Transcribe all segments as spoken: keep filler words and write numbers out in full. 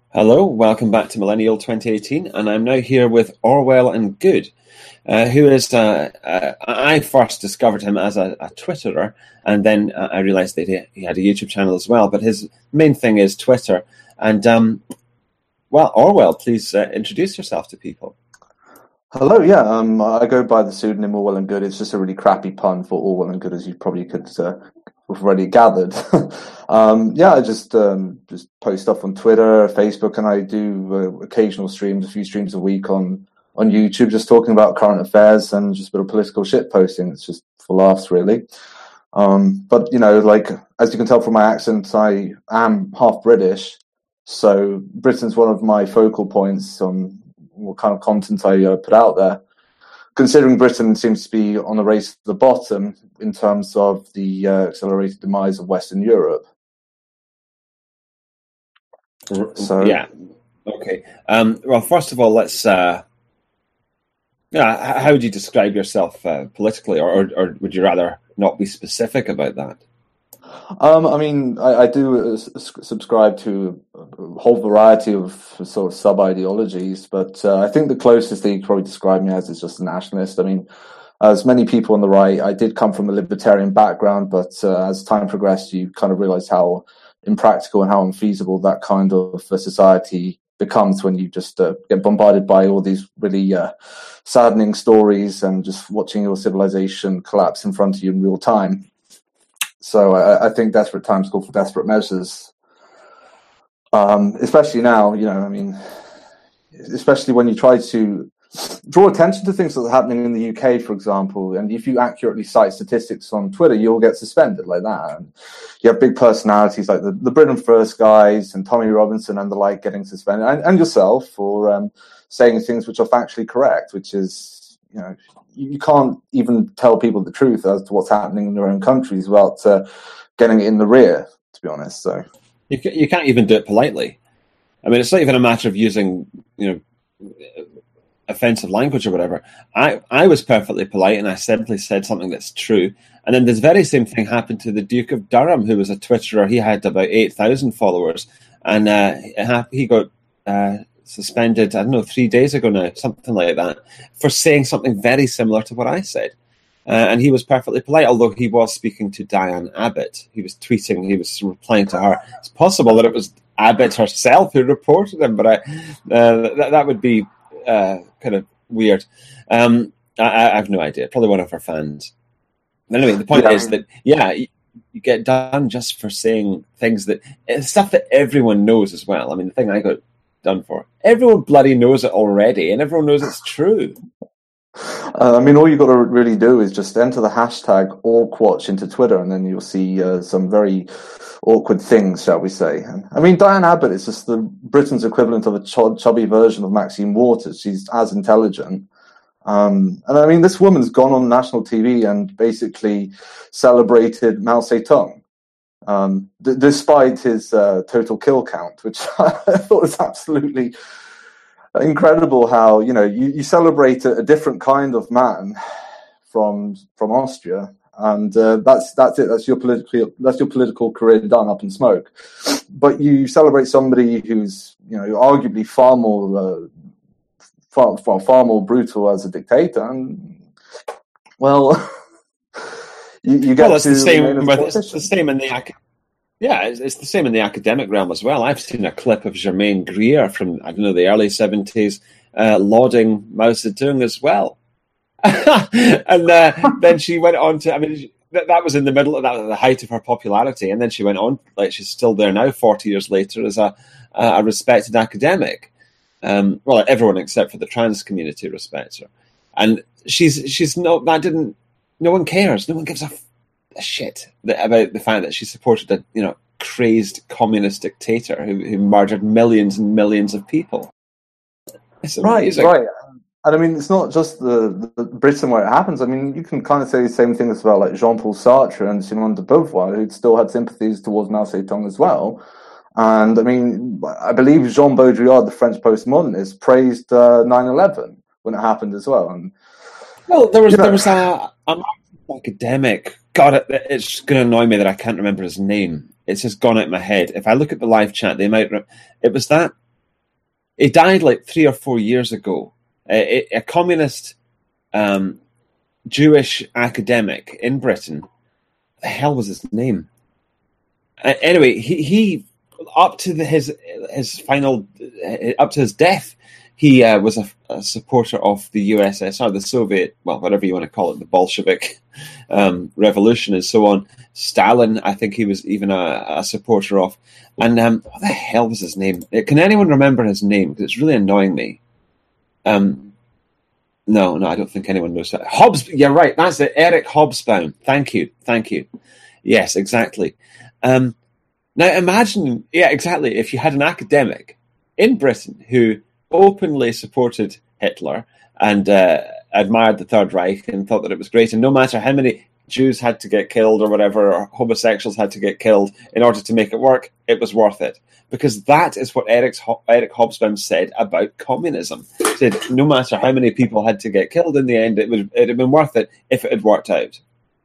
Hello, welcome back to Millennial twenty eighteen, and I'm now here with Orwell and Good, uh, who is, uh, uh, I first discovered him as a, a Twitterer, and then uh, I realised that he, he had a YouTube channel as well, but his main thing is Twitter. And, um, well, Orwell, please uh, introduce yourself to people. Hello, yeah, um, I go by the pseudonym Orwell and Good. It's just a really crappy pun for Orwell and Good, as you probably could uh, have already gathered. um, yeah, I just um, just post stuff on Twitter, Facebook, and I do uh, occasional streams, a few streams a week on, on YouTube, just talking about current affairs and just a bit of political shit posting. It's just for laughs, really. Um, but, you know, like, as you can tell from my accent, I am half British, so Britain's one of my focal points on what kind of content I uh, put out there. Considering Britain seems to be on the race to the bottom in terms of the uh, accelerated demise of Western Europe. So yeah, okay. Um, well, first of all, let's. Uh, yeah, how would you describe yourself uh, politically, or, or, or would you rather not be specific about that? Um, I mean, I, I do uh, subscribe to a whole variety of sort of sub-ideologies, but uh, I think the closest that you could probably describe me as is just a nationalist. I mean, as many people on the right, I did come from a libertarian background, but uh, as time progressed, you kind of realize how impractical and how unfeasible that kind of uh, society becomes when you just uh, get bombarded by all these really uh, saddening stories and just watching your civilization collapse in front of you in real time. So I, I think desperate times call for desperate measures, um, especially now, you know, I mean, especially when you try to draw attention to things that are happening in the U K, for example, and if you accurately cite statistics on Twitter, you'll get suspended like that. And you have big personalities like the, the Britain First guys and Tommy Robinson and the like getting suspended, and, and yourself for um, saying things which are factually correct, which is, you know, you can't even tell people the truth as to what's happening in their own countries without uh, getting it in the rear, to be honest. So you you can't even do it politely. I mean, it's not even a matter of using, you know, offensive language or whatever. I, I was perfectly polite and I simply said something that's true. And then this very same thing happened to the Duke of Durham, who was a Twitterer. He had about eight thousand followers, and uh, he got Uh, suspended, I don't know, three days ago now, something like that, for saying something very similar to what I said. Uh, and he was perfectly polite, although he was speaking to Diane Abbott. He was tweeting, he was replying to her. It's possible that it was Abbott herself who reported him, but I, uh, that, that would be uh, kind of weird. Um, I, I have no idea. Probably one of her fans. Anyway, the point yeah. is that, yeah, you, you get done just for saying things that, stuff that everyone knows as well. I mean, the thing I got done for. Everyone bloody knows it already, and everyone knows it's true. Uh, I mean, all you've got to really do is just enter the hashtag AwkWatch into Twitter, and then you'll see uh, some very awkward things, shall we say. And, I mean, Diane Abbott is just the Britain's equivalent of a ch- chubby version of Maxine Waters. She's as intelligent. Um, and I mean, this woman's gone on national T V and basically celebrated Mao Zedong. Um, d- despite his uh, total kill count, which I thought was absolutely incredible. How, you know, you, you celebrate a, a different kind of man from from Austria, and uh, that's that's it. That's your political that's your political career done up in smoke. But you celebrate somebody who's, you know, arguably far more uh, far, far far more brutal as a dictator, and well. You, you get well, it's to the same. With, it's the same in the yeah, it's, it's the same in the academic realm as well. I've seen a clip of Germaine Greer from I don't know the early seventies uh, lauding Mao Zedong as well, and uh, then she went on to. I mean, she, that, that was in the middle of that, the height of her popularity, and then she went on like she's still there now, forty years later, as a a respected academic. Um, well, everyone except for the trans community respects her, and she's she's no that didn't. No one cares. No one gives a, a shit that, about the fact that she supported a, you know, crazed communist dictator who, who murdered millions and millions of people. It's amazing. Right, right. And I mean, it's not just the, the Britain where it happens. I mean, you can kind of say the same thing as about like Jean-Paul Sartre and Simone de Beauvoir, who still had sympathies towards Mao Zedong as well. And I mean, I believe Jean Baudrillard, the French postmodernist, praised uh, nine eleven when it happened as well. And well, there was you know, there was a, an academic. God, it, it's going to annoy me that I can't remember his name. It's just gone out of my head. If I look at the live chat, the amount it was that He died like three or four years ago. A, a communist um, Jewish academic in Britain. What the hell was his name? Uh, anyway, he, he up to the, his his final uh, up to his death, he uh, was a, a supporter of the U S S R, the Soviet, well, whatever you want to call it, the Bolshevik um, revolution and so on. Stalin, I think he was even a, a supporter of. And um, what the hell was his name? Can anyone remember his name? Because it's really annoying me. Um, no, no, I don't think anyone knows that. Hobbes, you're right, that's it, Eric Hobsbawm. Thank you, thank you. Yes, exactly. Um, now imagine, yeah, exactly, if you had an academic in Britain who openly supported Hitler and uh, admired the Third Reich and thought that it was great, and no matter how many Jews had to get killed or whatever, or homosexuals had to get killed in order to make it work, it was worth it. Because that is what Eric's, Eric Hobsbawm said about communism. He said no matter how many people had to get killed, in the end, it would it had been worth it if it had worked out.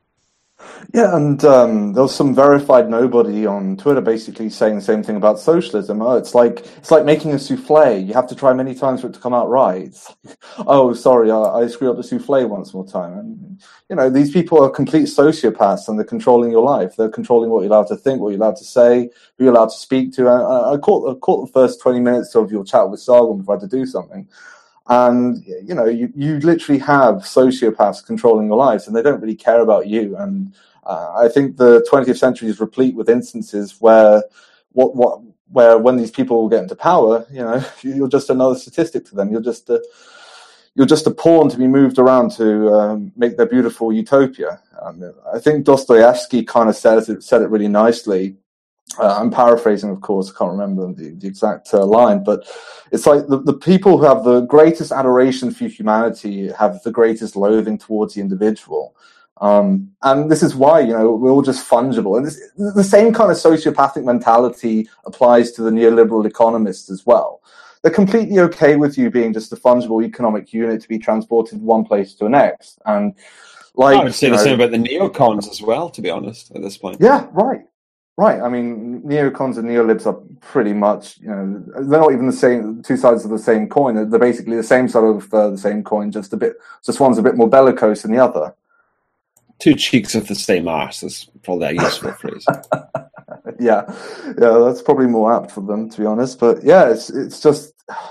Yeah, and um, there was some verified nobody on Twitter basically saying the same thing about socialism. Oh, it's like it's like making a souffle. You have to try many times for it to come out right. It's like, oh, sorry, I, I screwed up the souffle once more time. And you know, these people are complete sociopaths, and they're controlling your life. They're controlling what you're allowed to think, what you're allowed to say, who you're allowed to speak to. I, I caught I caught the first twenty minutes of your chat with Sargon before I had to do something. And, you know, you, you literally have sociopaths controlling your lives, and they don't really care about you. And uh, I think the twentieth century is replete with instances where what what where when these people get into power, you know, you're just another statistic to them. You're just a, you're just a pawn to be moved around to um, make their beautiful utopia. Um, I think Dostoevsky kind of says it, said it really nicely. Uh, I'm paraphrasing, of course, I can't remember the, the exact uh, line, but it's like the, the people who have the greatest adoration for humanity have the greatest loathing towards the individual. Um, and this is why, you know, we're all just fungible. And this, the same kind of sociopathic mentality applies to the neoliberal economists as well. They're completely okay with you being just a fungible economic unit to be transported one place to the next. And like, I would say the know, same about the neocons as well, to be honest, at this point. Yeah, right. Right. I mean, neocons and neolibs are pretty much, you know, they're not even the same, two sides of the same coin. They're basically the same side of uh, the same coin, just a bit, just one's a bit more bellicose than the other. Two cheeks of the same arse is probably a useful phrase. Yeah. Yeah, that's probably more apt for them, to be honest. But yeah, it's it's just,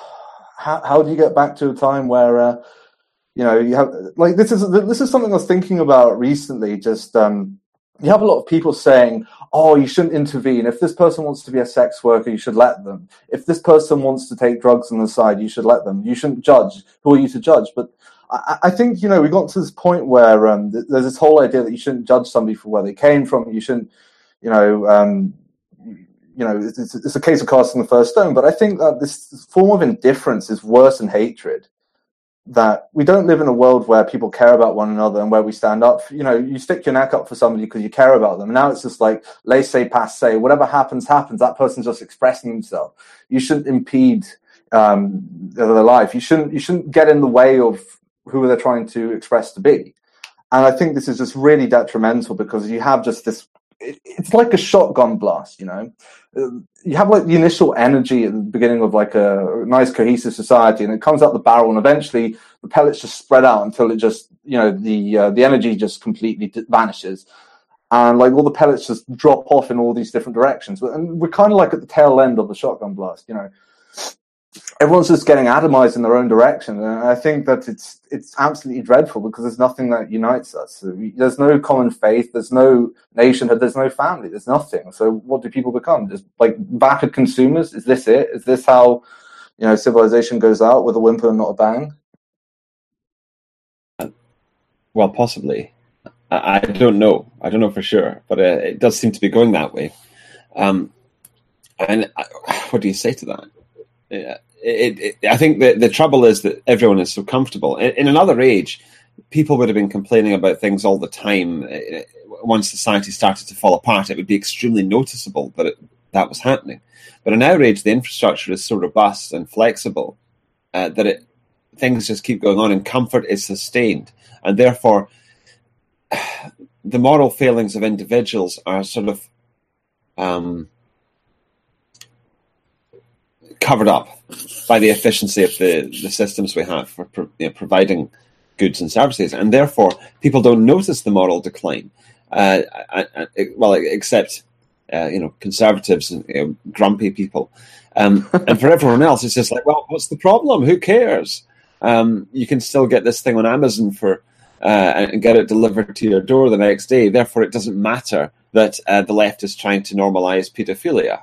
how, how do you get back to a time where, uh, you know, you have, like, this is, this is something I was thinking about recently, just, um, you have a lot of people saying, oh, you shouldn't intervene. If this person wants to be a sex worker, you should let them. If this person wants to take drugs on the side, you should let them. You shouldn't judge. Who are you to judge? But I, I think, you know, we got to this point where um, th- there's this whole idea that you shouldn't judge somebody for where they came from. You shouldn't, you know, um, you know, it's, it's, it's a case of casting the first stone. But I think that this form of indifference is worse than hatred. That we don't live in a world where people care about one another and where we stand up. You know, you stick your neck up for somebody because you care about them. Now it's just like, laissez-passer, whatever happens, happens. That person's just expressing himself. You shouldn't impede um, their life. You shouldn't, you shouldn't get in the way of who they're trying to express to be. And I think this is just really detrimental because you have just this, it, it's like a shotgun blast, you know. You have like the initial energy at the beginning of like a nice cohesive society, and it comes out the barrel, and eventually the pellets just spread out until it just, you know, the uh, the energy just completely vanishes, and like all the pellets just drop off in all these different directions. And we're kind of like at the tail end of the shotgun blast, you know. Everyone's just getting atomized in their own direction, and I think that it's it's absolutely dreadful because there's nothing that unites us. There's no common faith, there's no nationhood, there's no family, there's nothing. So what do people become? Just like vapid consumers? Is this it? Is this how, you know, civilization goes out, with a whimper and not a bang? Well, possibly. I, I don't know. I don't know for sure, but uh, it does seem to be going that way. Um, and I, what do you say to that? Yeah, it, it, I think the, the trouble is that everyone is so comfortable. In, in another age, people would have been complaining about things all the time. Once society started to fall apart, it would be extremely noticeable that it, that was happening. But in our age, the infrastructure is so robust and flexible uh, that it, things just keep going on, and comfort is sustained. And therefore, the moral failings of individuals are sort of... Um, covered up by the efficiency of the, the systems we have for pro, you know, providing goods and services, and therefore people don't notice the moral decline. Uh, I, I, well, except uh, you know, conservatives and you know, grumpy people, um, and for everyone else, it's just like, well, what's the problem? Who cares? Um, you can still get this thing on Amazon for uh, and get it delivered to your door the next day. Therefore, it doesn't matter that uh, the left is trying to normalize paedophilia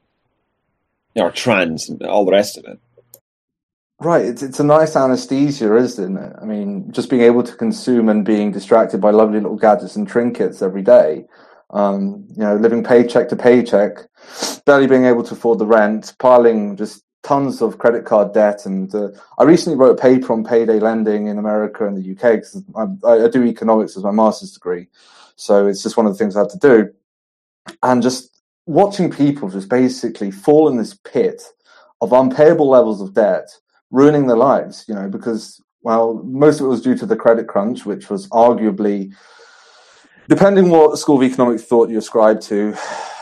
or trans and all the rest of it. Right, it's it's a nice anesthesia, isn't it? I mean, just being able to consume and being distracted by lovely little gadgets and trinkets every day. Um, you know, living paycheck to paycheck, barely being able to afford the rent, piling just tons of credit card debt. And uh, I recently wrote a paper on payday lending in America and the U K because I, I do economics as my master's degree. So it's just one of the things I had to do. And just watching people just basically fall in this pit of unpayable levels of debt, ruining their lives, you know, because, well, most of it was due to the credit crunch, which was arguably, depending what school of economics thought you ascribed to,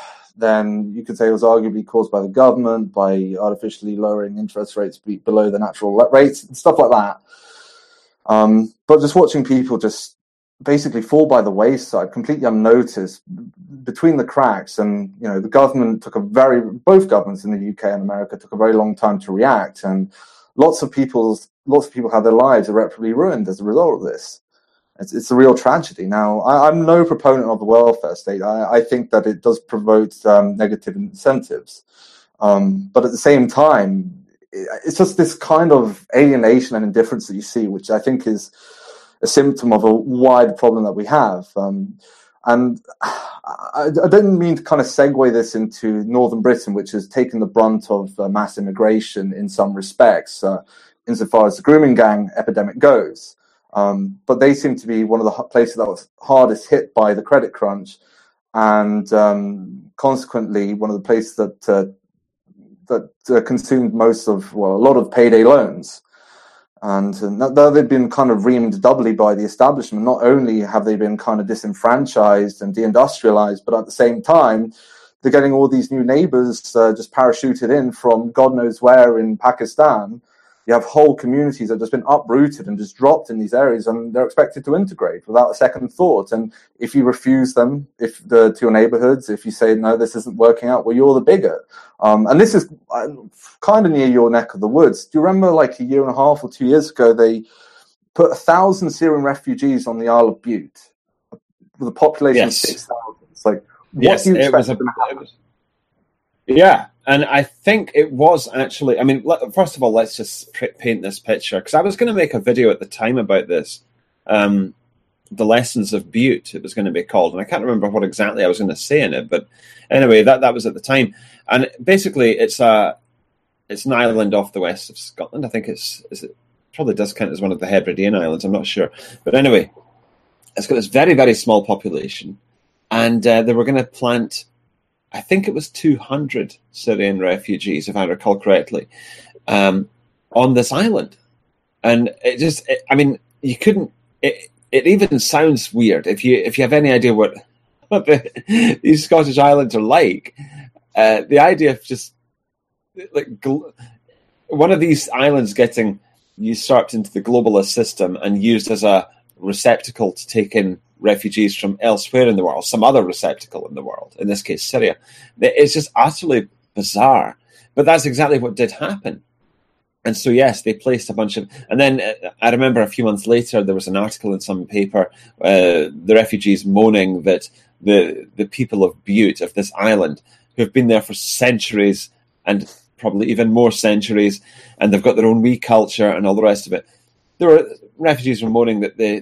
then you could say it was arguably caused by the government, by artificially lowering interest rates below the natural rates, and stuff like that. Um, but just watching people just basically fall by the wayside, completely unnoticed, between the cracks. And, you know, the government took a very, both governments in the U K and America took a very long time to react. And lots of people's, lots of people had their lives irreparably ruined as a result of this. It's, it's a real tragedy. Now, I, I'm no proponent of the welfare state. I, I think that it does promote um, negative incentives. Um, but at the same time, it, it's just this kind of alienation and indifference that you see, which I think is a symptom of a wide problem that we have. Um, and I, I didn't mean to kind of segue this into Northern Britain, which has taken the brunt of uh, mass immigration in some respects, uh, insofar as the grooming gang epidemic goes. Um, but they seem to be one of the places that was hardest hit by the credit crunch, and um, consequently one of the places that uh, that uh, consumed most of, well, a lot of payday loans. And uh, though they've been kind of reamed doubly by the establishment, not only have they been kind of disenfranchised and deindustrialized, but at the same time, they're getting all these new neighbors uh, just parachuted in from God knows where in Pakistan. You have whole communities that have just been uprooted and just dropped in these areas, and they're expected to integrate without a second thought. And if you refuse them, if the to your neighborhoods, if you say, no, this isn't working out, well, you're the bigot. Um, and this is uh, kind of near your neck of the woods. Do you remember like a year and a half or two years ago, they put a thousand Syrian refugees on the Isle of Bute with a population yes. of six thousand? It's like, what yes, do you expect was a, to happen? was, yeah. And I think it was actually, I mean, first of all, let's just paint this picture, because I was going to make a video at the time about this, um, the Lessons of Bute, it was going to be called, and I can't remember what exactly I was going to say in it, but anyway, that, that was at the time. And basically, it's a it's an island off the west of Scotland. I think it's, is it probably does count as one of the Hebridean Islands, I'm not sure. But anyway, it's got this very, very small population, and uh, they were going to plant, I think it was two hundred Syrian refugees, if I recall correctly, um, on this island. And it just, it, I mean, you couldn't, it, it even sounds weird. If you if you have any idea what, what the, these Scottish islands are like, uh, the idea of just, like, gl- one of these islands getting usurped into the globalist system and used as a receptacle to take in refugees from elsewhere in the world, some other receptacle in the world, in this case Syria. It's just utterly bizarre. But that's exactly what did happen. And so, yes, they placed a bunch of... And then uh, I remember a few months later, there was an article in some paper, uh, the refugees moaning that the the people of Bute, of this island, who have been there for centuries and probably even more centuries, and they've got their own wee culture and all the rest of it, there were refugees were moaning that they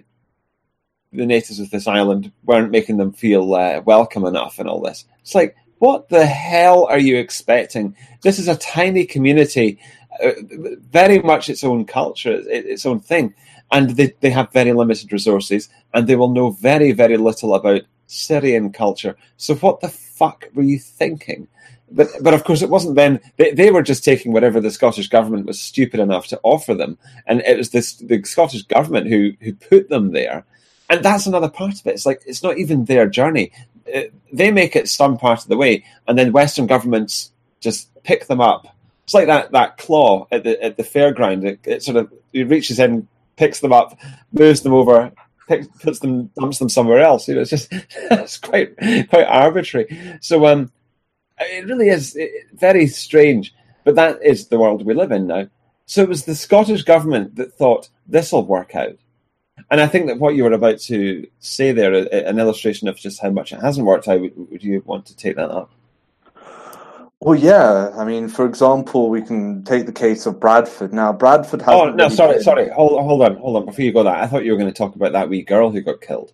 the natives of this island weren't making them feel uh, welcome enough and all this. It's like, what the hell are you expecting? This is a tiny community, uh, very much its own culture, its own thing. And they, they have very limited resources, and they will know very, very little about Syrian culture. So what the fuck were you thinking? But but of course it wasn't them. They, they were just taking whatever the Scottish government was stupid enough to offer them. And it was this the Scottish government who who put them there. And that's another part of it. It's like, it's not even their journey. It, they make it some part of the way, and then Western governments just pick them up It's like that, that claw at the at the fairground. It, it sort of it reaches in, picks them up, moves them over, picks, puts them, dumps them somewhere else. You know, it's just it's quite quite arbitrary. So um, it really is very strange. But that is the world we live in now. So it was the Scottish government that thought this will work out. And I think that what you were about to say there, an illustration of just how much it hasn't worked out, would, would you want to take that up? Well, yeah. I mean, for example, we can take the case of Bradford. Now, Bradford has. Oh, no, sorry, been... sorry. Hold, hold on, hold on. Before you go that, I thought you were going to talk about that wee girl who got killed.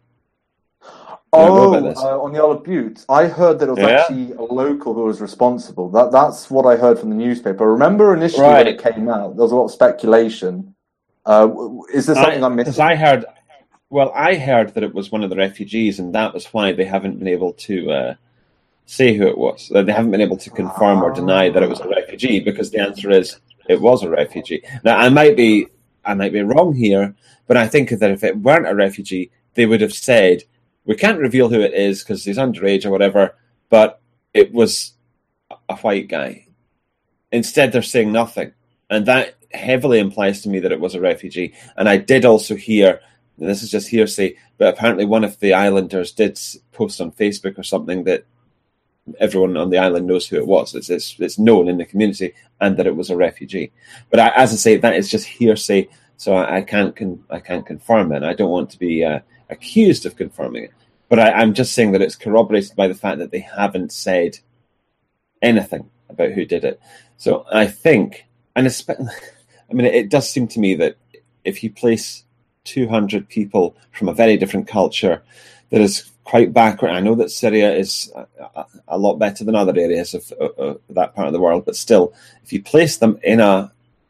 Oh, uh, on the Isle of Bute. I heard that it was yeah. actually a local who was responsible. That That's what I heard from the newspaper. I remember initially right. when it came out, there was a lot of speculation. Uh, is there something I, I'm missing? I heard, well, I heard that it was one of the refugees, and that was why they haven't been able to uh, say who it was. They haven't been able to confirm ah. or deny that it was a refugee, because the answer is it was a refugee. Now, I might be, I might be wrong here, but I think that if it weren't a refugee, they would have said, we can't reveal who it is because he's underage or whatever, but it was a white guy. Instead, they're saying nothing. And that heavily implies to me that it was a refugee. And I did also hear, and this is just hearsay, but apparently one of the islanders did post on Facebook or something that everyone on the island knows who it was. It's, it's, it's known in the community, and that it was a refugee. But I, as I say, that is just hearsay, so I, I can't con- I can't confirm it. I don't want to be uh, accused of confirming it. But I, I'm just saying that it's corroborated by the fact that they haven't said anything about who did it. So I think, and especially, I mean, it does seem to me that if you place two hundred people from a very different culture that is quite backward, I know that Syria is a, a lot better than other areas of, of, of that part of the world, but still, if you place them in a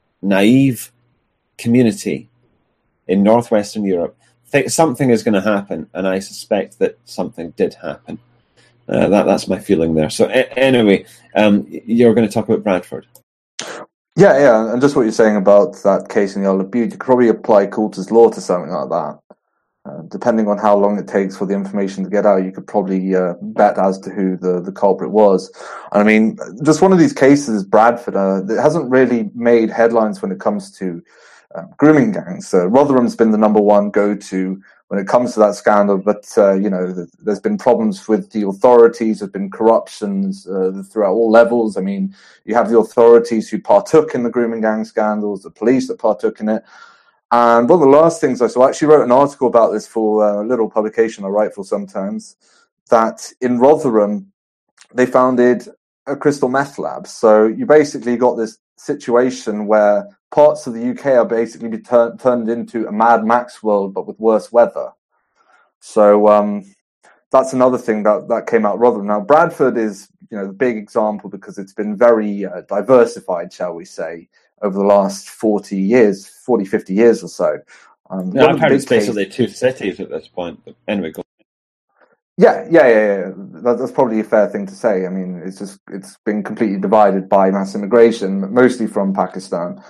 naive community in northwestern Europe, think something is going to happen, and I suspect that something did happen. Uh, that that's my feeling there. So a- anyway, um, you're going to talk about Bradford. Yeah, yeah, and just what you're saying about that case in the Isle of Bute, you could probably apply Coulter's law to something like that. Uh, depending on how long it takes for the information to get out, you could probably uh, bet as to who the, the culprit was. And I mean, just one of these cases, Bradford, uh, it hasn't really made headlines when it comes to uh, grooming gangs. Uh, Rotherham's been the number one go-to when it comes to that scandal, but, uh, you know, th- there's been problems with the authorities, there's been corruptions uh, throughout all levels. I mean, you have the authorities who partook in the grooming gang scandals, the police that partook in it. And one of the last things I saw, I actually wrote an article about this for a little publication I write for sometimes, that in Rotherham, they founded a crystal meth lab. So you basically got this situation where parts of the U K are basically be tur- turned into a Mad Max world, but with worse weather. So um, that's another thing that, that came out of Rotherham. Now, Bradford is, you know, the big example because it's been very uh, diversified, shall we say, over the last forty years, forty, fifty years or so. Um, no, I've heard it's basically case... two cities at this point. But anyway, go. Yeah, yeah, yeah, yeah. That, that's probably a fair thing to say. I mean, it's just it's been completely divided by mass immigration, mostly from Pakistan.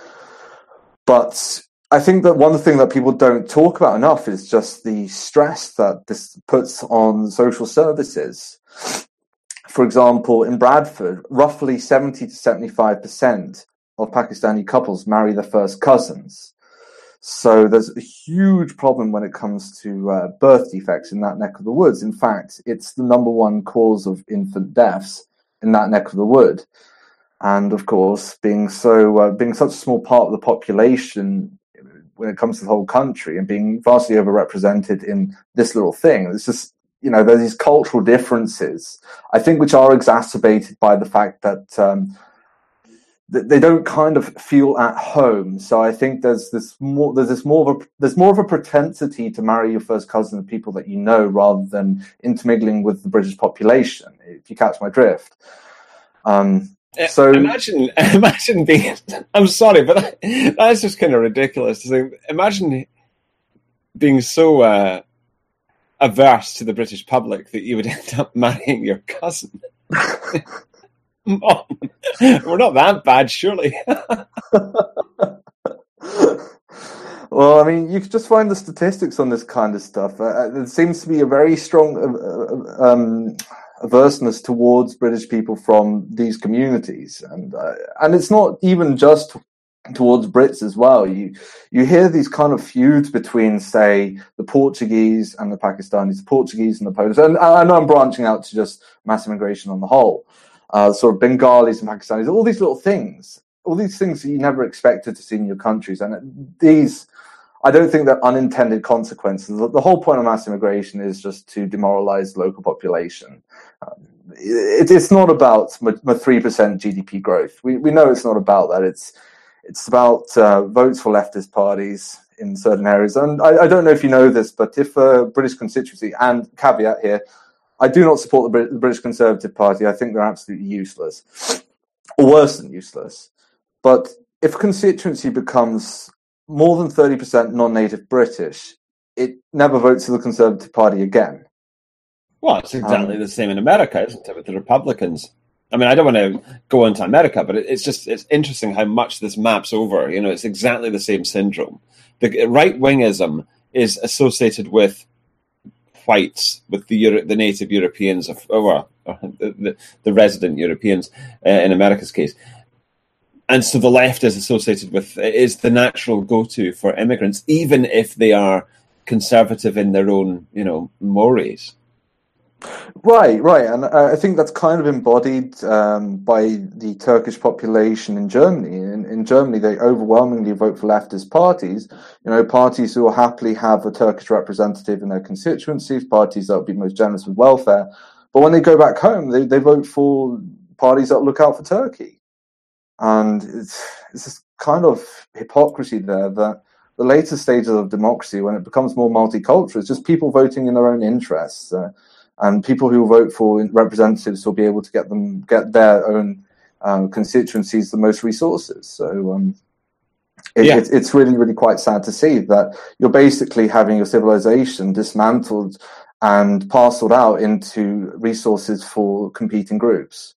But I think that one thing that people don't talk about enough is just the stress that this puts on social services. For example, in Bradford, roughly seventy to seventy-five percent of Pakistani couples marry their first cousins. So there's a huge problem when it comes to uh, birth defects in that neck of the woods. In fact, it's the number one cause of infant deaths in that neck of the wood. And of course, being so uh, being such a small part of the population when it comes to the whole country and being vastly overrepresented in this little thing, it's just, you know, there's these cultural differences, I think, which are exacerbated by the fact that um, they don't kind of feel at home. So I think there's this more there's this more of a there's more of a propensity to marry your first cousin of people that you know rather than intermingling with the British population, if you catch my drift. Um, so imagine imagine being I'm sorry, but that, that's just kind of ridiculous to say. Imagine being so uh, averse to the British public that you would end up marrying your cousin. Mom, we're not that bad, surely. Well, I mean, you could just find the statistics on this kind of stuff. Uh, there seems to be a very strong, uh, um, averseness towards British people from these communities, and uh, and it's not even just towards Brits as well. You you hear these kind of feuds between, say, the Portuguese and the Pakistanis, the Portuguese and the Polish, and I know I'm branching out to just mass immigration on the whole, uh, sort of Bengalis and Pakistanis, all these little things, all these things that you never expected to see in your countries, and these, I don't think they're unintended consequences. The whole point of mass immigration is just to demoralize the local population. Um, it, it's not about my three percent G D P growth. We we know it's not about that. It's It's about uh, votes for leftist parties in certain areas. And I, I don't know if you know this, but if a British constituency, and caveat here, I do not support the, Brit- the British Conservative Party. I think they're absolutely useless, or worse than useless. But if a constituency becomes more than thirty percent non-native British, it never votes for the Conservative Party again. Well, it's exactly Um, the same in America, isn't it, with the Republicans? I mean, I don't want to go into America, but it's just, it's interesting how much this maps over. You know, it's exactly the same syndrome. The right-wingism is associated with whites, with the Euro- the native Europeans, of, or, or the, the, the resident Europeans, uh, in America's case. And so the left is associated with, is the natural go-to for immigrants, even if they are conservative in their own, you know, mores. Right, right, and I think that's kind of embodied um, by the Turkish population in Germany. In, in Germany, they overwhelmingly vote for leftist parties. You know, parties who will happily have a Turkish representative in their constituencies, parties that will be most generous with welfare. But when they go back home, they, they vote for parties that look out for Turkey. And it's, it's this kind of hypocrisy there that the later stages of democracy, when it becomes more multicultural, it's just people voting in their own interests. Uh, And people who vote for representatives will be able to get them get their own um, constituencies the most resources. So um, it, Yeah. it, it's really, really quite sad to see that you're basically having your civilization dismantled and parceled out into resources for competing groups.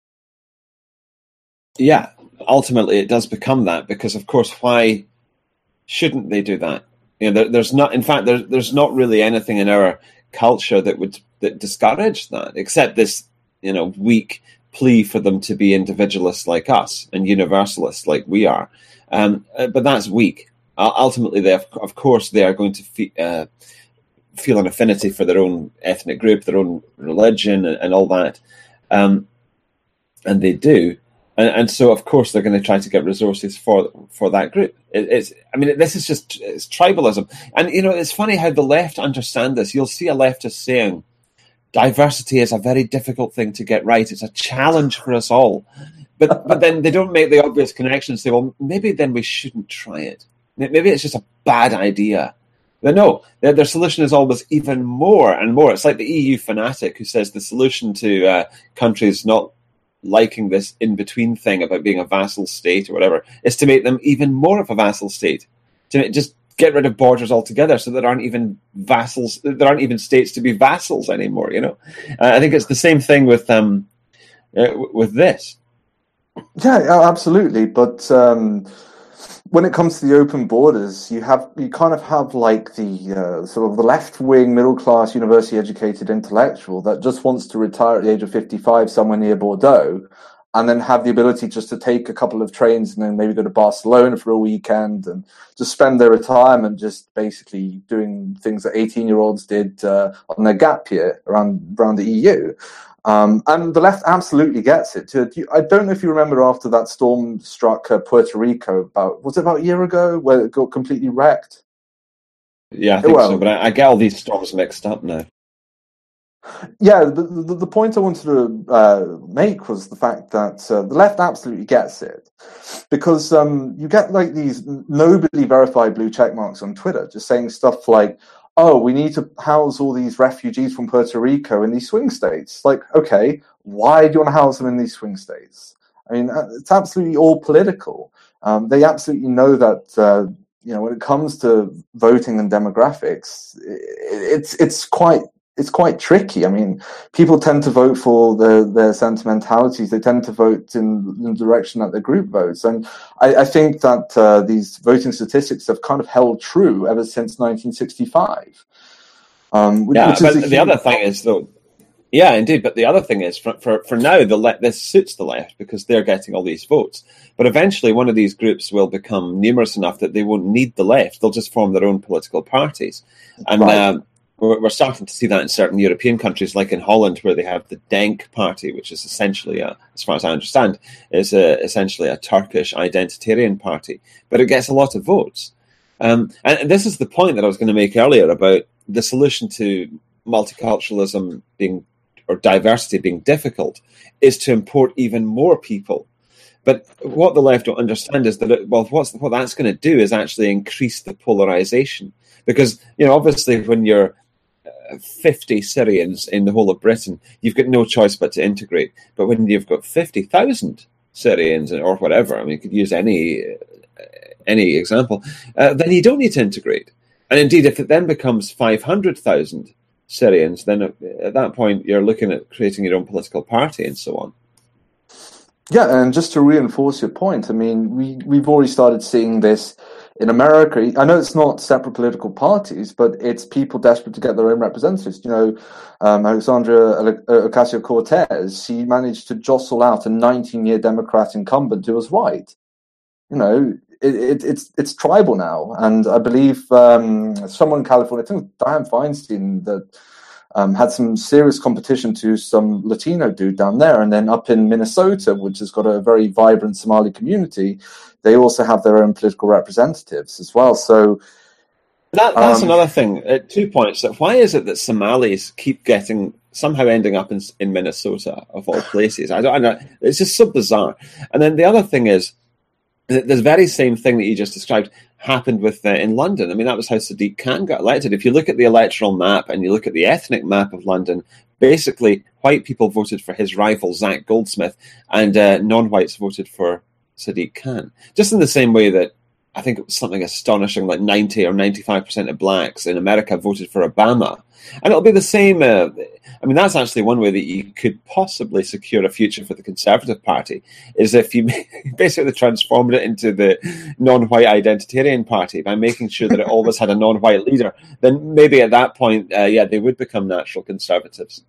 Yeah, ultimately it does become that, because, of course, why shouldn't they do that? You know, there, there's not, in fact, there, there's not really anything in our culture that would that discourage that, except this, you know, weak plea for them to be individualists like us and universalists like we are. Um, uh, but that's weak. Uh, ultimately, they have, of course, they are going to fe- uh, feel an affinity for their own ethnic group, their own religion, and, and all that, um, and they do. And, and so, of course, they're going to try to get resources for for that group. It, it's, I mean, this is just it's tribalism. And, you know, it's funny how the left understand this. You'll see a leftist saying, diversity is a very difficult thing to get right. It's a challenge for us all. But but then they don't make the obvious connection and say, well, maybe then we shouldn't try it. Maybe it's just a bad idea. But no, their, their solution is always even more and more. It's like the E U fanatic who says the solution to uh, countries not liking this in-between thing about being a vassal state or whatever is to make them even more of a vassal state. To just get rid of borders altogether, so there aren't even vassals, there aren't even states to be vassals anymore. You know, uh, I think it's the same thing with um uh, with this. Yeah, absolutely. But um, when it comes to the open borders, you have you kind of have like the uh, sort of the left-wing, middle-class, university-educated intellectual that just wants to retire at the age of fifty-five somewhere near Bordeaux, and then have the ability just to take a couple of trains and then maybe go to Barcelona for a weekend and just spend their retirement just basically doing things that eighteen-year-olds did uh, on their gap year around around the E U. Um, and the left absolutely gets it. Do you, I don't know if you remember after that storm struck uh, Puerto Rico, about was it about a year ago, where it got completely wrecked? Yeah, I think Well, so. But I, I get all these storms mixed up now. Yeah, the, the, the point I wanted to uh, make was the fact that uh, the left absolutely gets it, because um, you get like these nobly verified blue check marks on Twitter just saying stuff like, oh, we need to house all these refugees from Puerto Rico in these swing states. Like, okay, why do you want to house them in these swing states? I mean, it's absolutely all political. Um, they absolutely know that, uh, you know, when it comes to voting and demographics, it's it's quite it's quite tricky. I mean, people tend to vote for their, their sentimentalities. They tend to vote in, in the direction that their group votes. And I, I think that uh, these voting statistics have kind of held true ever since nineteen sixty-five. Um, which, Yeah, which but is the other thing is, though, Yeah, indeed. But the other thing is, for for, for now, the le- this suits the left because they're getting all these votes. But eventually, one of these groups will become numerous enough that they won't need the left. They'll just form their own political parties. And Right. um, we're, we're starting to see that in certain European countries, like in Holland, where they have the Denk party, which is essentially, a, as far as I understand, is a, essentially a Turkish identitarian party. But it gets a lot of votes. Um, and this is the point that I was going to make earlier about the solution to multiculturalism being or diversity being difficult is to import even more people. But what the left don't understand is that, it, well, what's, what that's going to do is actually increase the polarization. Because, you know, obviously when you're fifty Syrians in the whole of Britain, you've got no choice but to integrate. But when you've got fifty thousand Syrians or whatever, I mean, you could use any, any example, uh, then you don't need to integrate. And indeed, if it then becomes five hundred thousand Syrians, then at that point you're looking at creating your own political party and so on. Yeah, and just to reinforce your point, I mean, we, we've already started seeing this in America. I know it's not separate political parties, but it's people desperate to get their own representatives. You know, um, Alexandria Ocasio-Cortez, she managed to jostle out a nineteen-year Democrat incumbent who was white. You know, it, it, it's it's tribal now. And I believe um, someone in California, I think Dianne Feinstein, that Um, had some serious competition to some Latino dude down there. And then up in Minnesota, which has got a very vibrant Somali community, they also have their own political representatives as well. So that, that's um, another thing. Uh, two points. Why is it that Somalis keep getting, somehow ending up in, in Minnesota, of all places? I don't I know. It's just so bizarre. And then the other thing is, the very same thing that you just described happened with uh, in London. I mean, that was how Sadiq Khan got elected. If you look at the electoral map and you look at the ethnic map of London, basically white people voted for his rival, Zach Goldsmith, and uh, non-whites voted for Sadiq Khan. Just in the same way that I think it was something astonishing, like ninety or ninety-five percent of blacks in America voted for Obama. And it'll be the same. Uh, I mean, that's actually one way that you could possibly secure a future for the Conservative Party, is if you basically transformed it into the non-white identitarian party by making sure that it always had a non-white leader. Then maybe at that point, uh, yeah, they would become natural conservatives.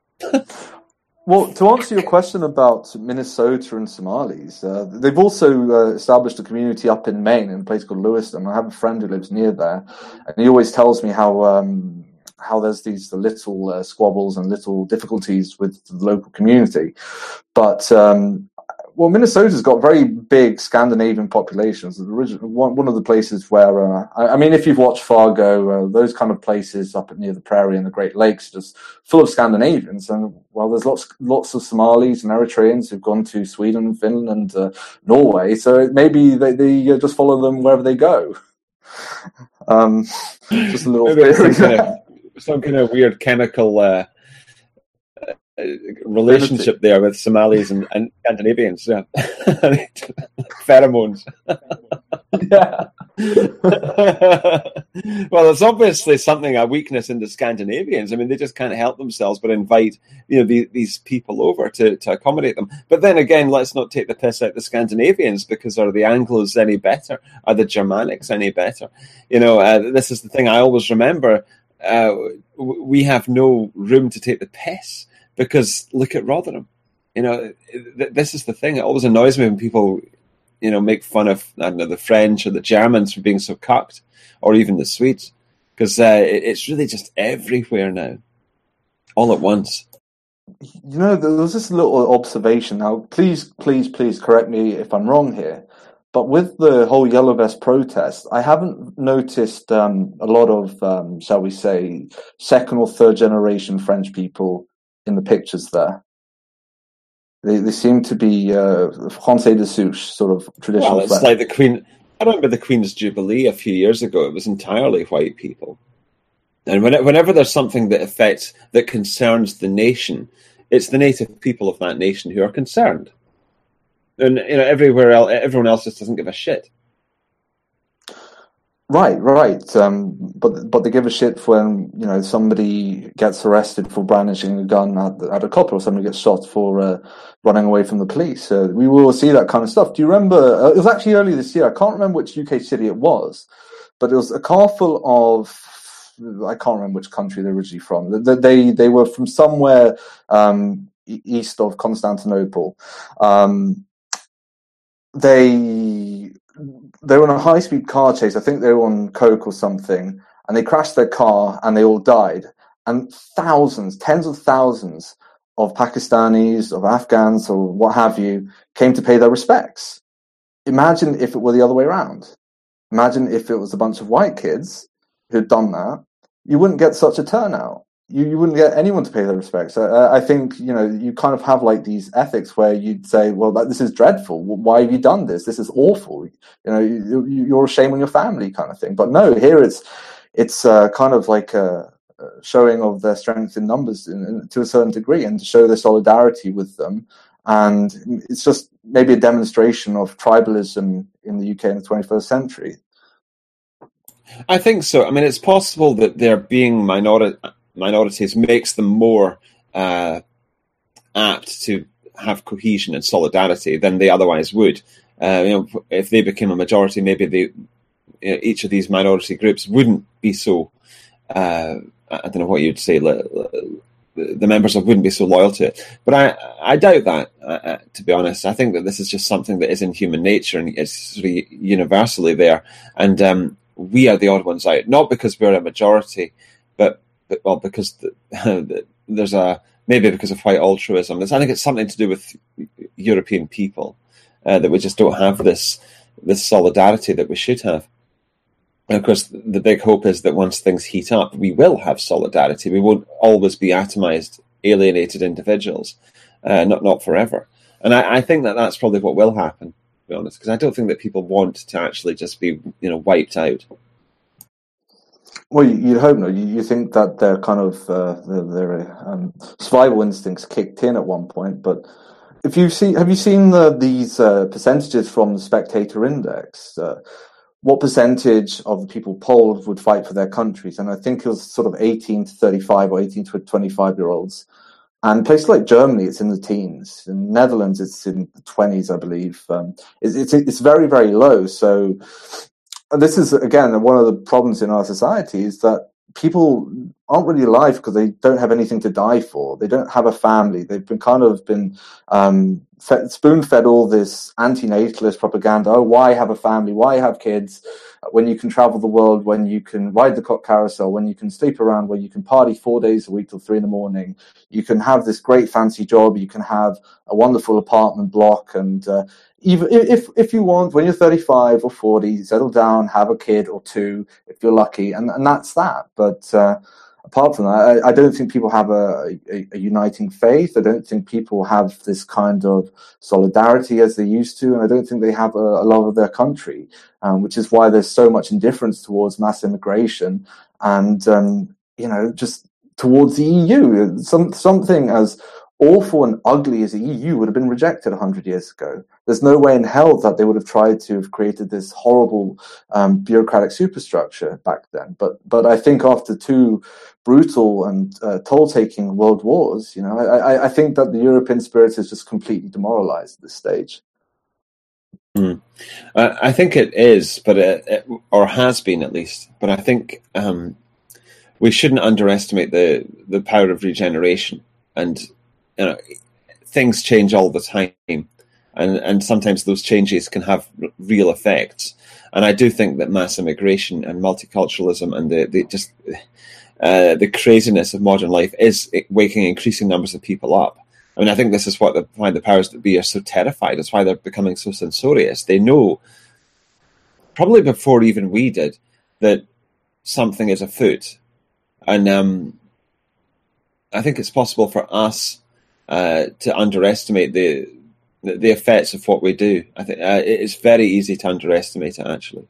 Well, to answer your question about Minnesota and Somalis, uh, they've also uh, established a community up in Maine in a place called Lewiston. I have a friend who lives near there, and he always tells me how um, how there's these little uh, squabbles and little difficulties with the local community. But um, well, Minnesota's got very big Scandinavian populations. The original, one, one of the places where, uh, I, I mean, if you've watched Fargo, uh, those kind of places up near the prairie and the Great Lakes, just full of Scandinavians. And well, there's lots, lots of Somalis and Eritreans who've gone to Sweden, Finland, and uh, Norway. So maybe they, they uh, just follow them wherever they go. um, just a little Maybe theory. Some kind, of, some kind of weird chemical uh, relationship there with Somalis and, and Scandinavians. Yeah. Pheromones. Yeah. Well, it's obviously something, a weakness in the Scandinavians. I mean, they just can't help themselves but invite, you know, the, these people over to, to accommodate them. But then again, let's not take the piss out the Scandinavians, because are the Anglos any better? Are the Germanics any better? You know, uh, this is the thing I always remember. Uh, we have no room to take the piss, because look at Rotherham. You know, th- this is the thing. It always annoys me when people, you know, make fun of, I don't know, the French or the Germans for being so cucked, or even the Swedes, because uh, it, it's really just everywhere now, all at once. You know, there was this little observation. Now, please, please, please correct me if I'm wrong here. But with the whole Yellow Vest protest, I haven't noticed um, a lot of, um, shall we say, second or third generation French people in the pictures there. They they seem to be uh, Français de souche, sort of traditional. Well, it's French. like the Queen. I remember the Queen's Jubilee a few years ago. It was entirely white people. And when, whenever there's something that affects, that concerns the nation, it's the native people of that nation who are concerned. And you know, everywhere else, everyone else just doesn't give a shit. Right, right. Um, but but they give a shit when, you know, somebody gets arrested for brandishing a gun at, at a cop, or somebody gets shot for uh, running away from the police. Uh, we will see that kind of stuff. Do you remember? Uh, it was actually early this year. I can't remember which U K city it was, but it was a car full of I can't remember which country they're originally from. They they, they were from somewhere um, east of Constantinople. Um, they they were on a high speed car chase. I think they were on coke or something, and they crashed their car and they all died. And thousands, tens of thousands of Pakistanis, of Afghans, or what have you, came to pay their respects. Imagine if it were the other way around. Imagine if it was a bunch of white kids who'd done that. You wouldn't get such a turnout. You, you wouldn't get anyone to pay their respects. I, I think, you know, you kind of have like these ethics where you'd say, well, this is dreadful. Why have you done this? This is awful. You know, you, you're a shame on your family kind of thing. But no, here it's it's uh, kind of like a, a showing of their strength in numbers in, in, to a certain degree, and to show their solidarity with them. And it's just maybe a demonstration of tribalism in the U K in the twenty-first century. I think so. I mean, it's possible that there being minori- minorities makes them more uh, apt to have cohesion and solidarity than they otherwise would. Uh, you know, if they became a majority, maybe they, you know, each of these minority groups wouldn't be so. Uh, I don't know what you'd say. The members of wouldn't be so loyal to it, but I I doubt that. Uh, to be honest, I think that this is just something that is in human nature and it's sort of universally there, and um, we are the odd ones out. Not because we're a majority, but, but well, because the, there's a maybe because of white altruism. It's, I think it's something to do with European people uh, that we just don't have this this solidarity that we should have. And of course, the big hope is that once things heat up, we will have solidarity. We won't always be atomized, alienated individuals, uh, not not forever. And I, I think that that's probably what will happen, to be honest, because I don't think that people want to actually just be, you know, wiped out. Well, you'd hope not. You, you think that their kind of uh, their, their um, survival instincts kicked in at one point, but if you see, have you seen the, these uh, percentages from the Spectator Index? Uh, what percentage of the people polled would fight for their countries? And I think it was sort of eighteen to thirty-five or eighteen to twenty-five year olds. And places like Germany, it's in the teens. In Netherlands, it's in the twenties, I believe. Um, it's, it's it's very, very low. So this is, again, one of the problems in our society is that people aren't really alive because they don't have anything to die for. They don't have a family. They've been kind of been um, fed, spoon-fed all this anti-natalist propaganda. Oh, why have a family? Why have kids when you can travel the world, when you can ride the cock carousel, when you can sleep around, when you can party four days a week till three in the morning? You can have this great fancy job. You can have a wonderful apartment block. And uh, even if if you want, when you're thirty-five or forty, settle down, have a kid or two if you're lucky. And, and that's that. But uh, apart from that, I, I don't think people have a, a, a uniting faith. I don't think people have this kind of solidarity as they used to, and I don't think they have a, a love of their country, um, which is why there's so much indifference towards mass immigration and, um, you know, just towards the E U. Some, something as awful and ugly as the E U would have been rejected one hundred years ago. There's no way in hell that they would have tried to have created this horrible um, bureaucratic superstructure back then. But but I think after two brutal and uh, toll-taking world wars, you know, I, I think that the European spirit is just completely demoralized at this stage. Mm. Uh, I think it is, but it, it, or has been at least. But I think um, we shouldn't underestimate the the power of regeneration. And you know, things change all the time, and and sometimes those changes can have r- real effects. And I do think that mass immigration and multiculturalism and the, the just uh, the craziness of modern life is waking increasing numbers of people up. I mean, I think this is what the, why the powers that be are so terrified. It's why they're becoming so censorious. They know, probably before even we did, that something is afoot, and um, I think it's possible for us uh, to underestimate the the effects of what we do. I think uh, it's very easy to underestimate it, actually.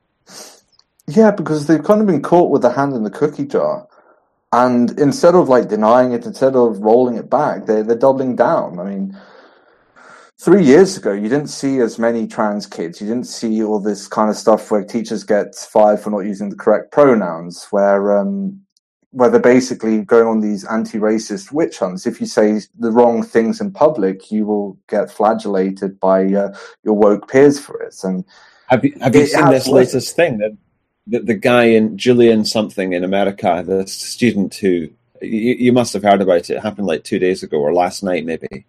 Yeah, because they've kind of been caught with the hand in the cookie jar. And instead of like denying it, instead of rolling it back, they're, they're doubling down. I mean, three years ago, you didn't see as many trans kids. You didn't see all this kind of stuff where teachers get fired for not using the correct pronouns, where um, where they're basically going on these anti-racist witch hunts. If you say the wrong things in public, you will get flagellated by uh, your woke peers for it. And have you have you seen this latest thing that the, the guy in Julian something in America, the student who you, you must have heard about it. It happened like two days ago or last night, maybe.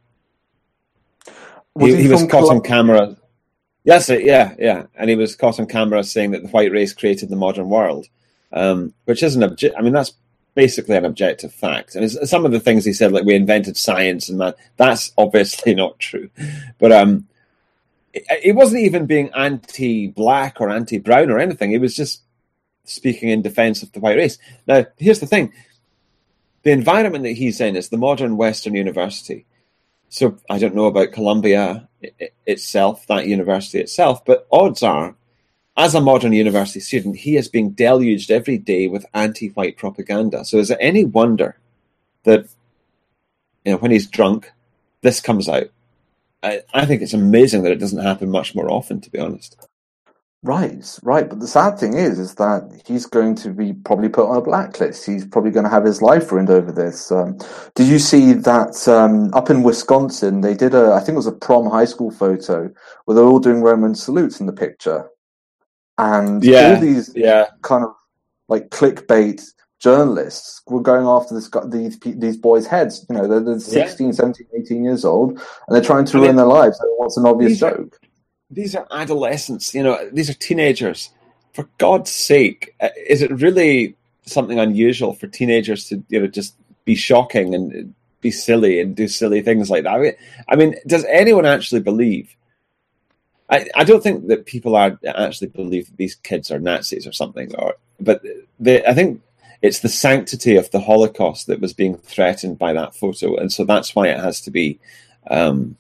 Was he, he, he was caught Col- on camera. Yes, yeah, yeah, and he was caught on camera saying that the white race created the modern world, um, which is an object. I mean, that's basically an objective fact. And it's, some of the things he said, like we invented science and math, that's obviously not true. But um, it, it wasn't even being anti-black or anti-brown or anything. He was just speaking in defense of the white race. Now, here's the thing. The environment that he's in is the modern Western university. So I don't know about Columbia itself, that university itself, but odds are, as a modern university student, he is being deluged every day with anti-white propaganda. So is it any wonder that, you know, when he's drunk, this comes out? I, I think it's amazing that it doesn't happen much more often, to be honest. Right, right. But the sad thing is, is that he's going to be probably put on a blacklist. He's probably going to have his life ruined over this. Um, did you see that um, up in Wisconsin, they did a, I think it was a prom high school photo where they're all doing Roman salutes in the picture. And yeah, all these yeah. kind of like clickbait journalists were going after this these these boys' heads. You know, they're, they're sixteen, yeah. seventeen, eighteen years old, and they're trying to I ruin mean, their lives. What's an obvious joke? Are, these are adolescents, you know, these are teenagers. For God's sake, is it really something unusual for teenagers to, you know, just be shocking and be silly and do silly things like that? I mean, does anyone actually believe? I, I don't think that people are actually believe that these kids are Nazis or something, or but they, I think it's the sanctity of the Holocaust that was being threatened by that photo, and so that's why it has to be. Um,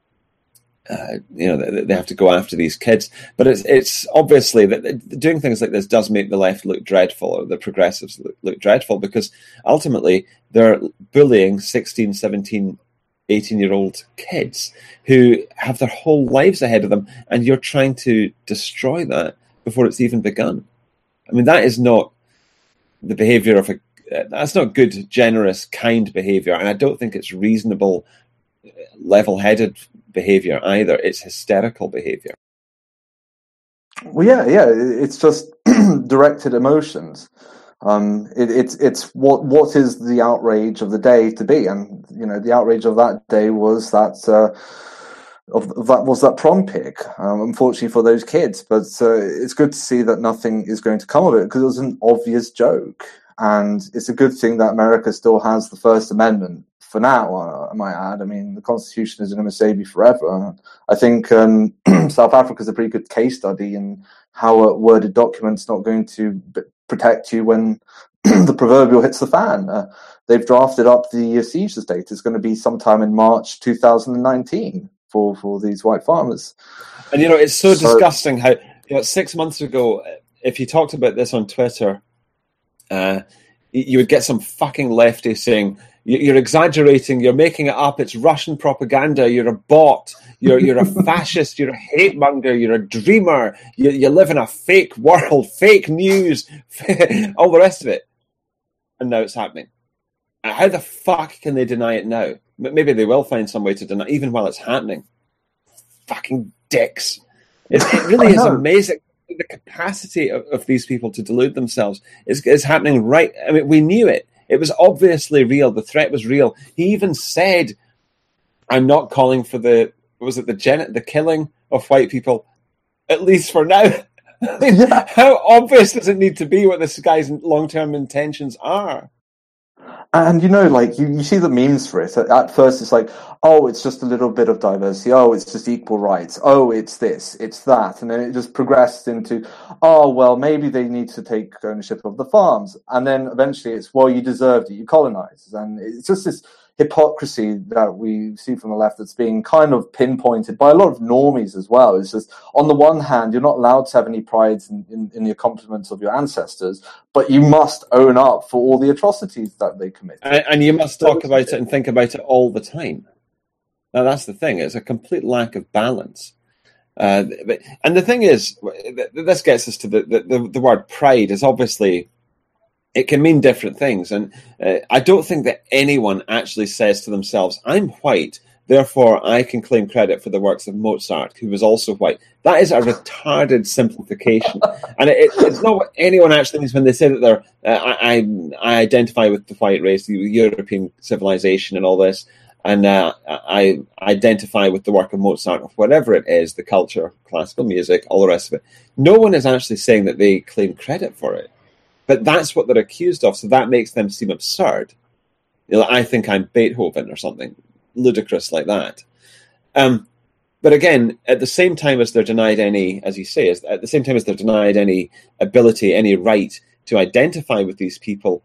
Uh, you know, they, they have to go after these kids, but it's it's obviously that doing things like this does make the left look dreadful, or the progressives look, look dreadful, because ultimately they're bullying sixteen, seventeen, eighteen year old kids who have their whole lives ahead of them, and you're trying to destroy that before it's even begun. I mean, that is not the behavior of a, that's not good, generous, kind behavior, and I don't think it's reasonable, level-headed behavior either. It's hysterical behavior. Well, yeah, yeah, it's just directed emotions. Um, it, it's it's what what is the outrage of the day to be, and you know the outrage of that day was that uh, of that was that prom pic. Um, unfortunately for those kids, but uh, it's good to see that nothing is going to come of it because it was an obvious joke, and it's a good thing that America still has the First Amendment. For now, I might add. I mean, the Constitution isn't going to save you forever. I think um, South Africa is a pretty good case study in how a worded document's not going to b- protect you when the proverbial hits the fan. Uh, they've drafted up the seizure date. It's going to be sometime in March two thousand nineteen for, for these white farmers. And, you know, it's so, so disgusting how, you know, six months ago, if you talked about this on Twitter, uh, you would get some fucking lefty saying, you're exaggerating, you're making it up, it's Russian propaganda, you're a bot, you're you're a fascist, you're a hate monger, you're a dreamer, you, you live in a fake world, fake news, all the rest of it. And now it's happening. How the fuck can they deny it now? Maybe they will find some way to deny, even while it's happening. Fucking dicks. It, it really is amazing. The capacity of, of these people to delude themselves is, is happening right. I mean, we knew it. It was obviously real. The threat was real. He even said, "I'm not calling for the was it the gen- the killing of white people, at least for now." I mean, yeah. How obvious does it need to be what this guy's long-term intentions are? And, you know, like, you, you see the memes for it. At first, it's like, oh, it's just a little bit of diversity. Oh, it's just equal rights. Oh, it's this, it's that. And then it just progressed into, oh, well, maybe they need to take ownership of the farms. And then eventually it's, well, you deserved it, you colonized. And it's just this hypocrisy that we see from the left that's being kind of pinpointed by a lot of normies as well. It's just, on the one hand, you're not allowed to have any pride in, in, in the accomplishments of your ancestors, but you must own up for all the atrocities that they committed. And, and you must talk about it and think about it all the time. Now, that's the thing. It's a complete lack of balance. Uh, but, and the thing is, this gets us to the, the, the word pride is obviously, it can mean different things. And uh, I don't think that anyone actually says to themselves, I'm white, therefore I can claim credit for the works of Mozart, who was also white. That is a retarded simplification. And it, it's not what anyone actually means when they say that they're, uh, I, I identify with the white race, the European civilization and all this, and uh, I identify with the work of Mozart, or whatever it is, the culture, classical music, all the rest of it. No one is actually saying that they claim credit for it. But that's what they're accused of, so that makes them seem absurd. You know, I think I'm Beethoven or something ludicrous like that. Um, but again, at the same time as they're denied any, as you say, as, at the same time as they're denied any ability, any right to identify with these people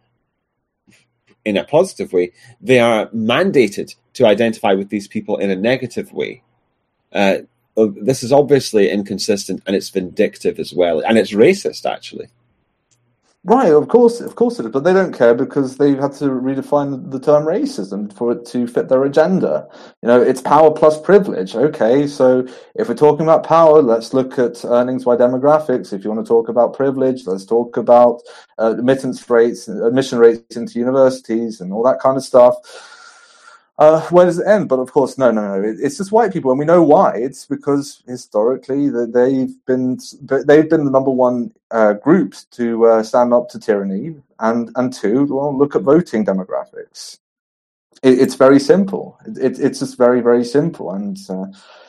in a positive way, they are mandated to identify with these people in a negative way. Uh, this is obviously inconsistent, and it's vindictive as well, and it's racist, actually. Right, of course, of course it is, but they don't care because they've had to redefine the term racism for it to fit their agenda. You know, it's power plus privilege. Okay, so if we're talking about power, let's look at earnings by demographics. If you want to talk about privilege, let's talk about uh, admittance rates, admission rates into universities, and all that kind of stuff. Uh, where does it end? But of course, no, no, no. It's just white people, and we know why. It's because historically that they've been they've been the number one uh, group to uh, stand up to tyranny, and and two, well, look at voting demographics. It, it's very simple. It, it's just very very simple. And uh,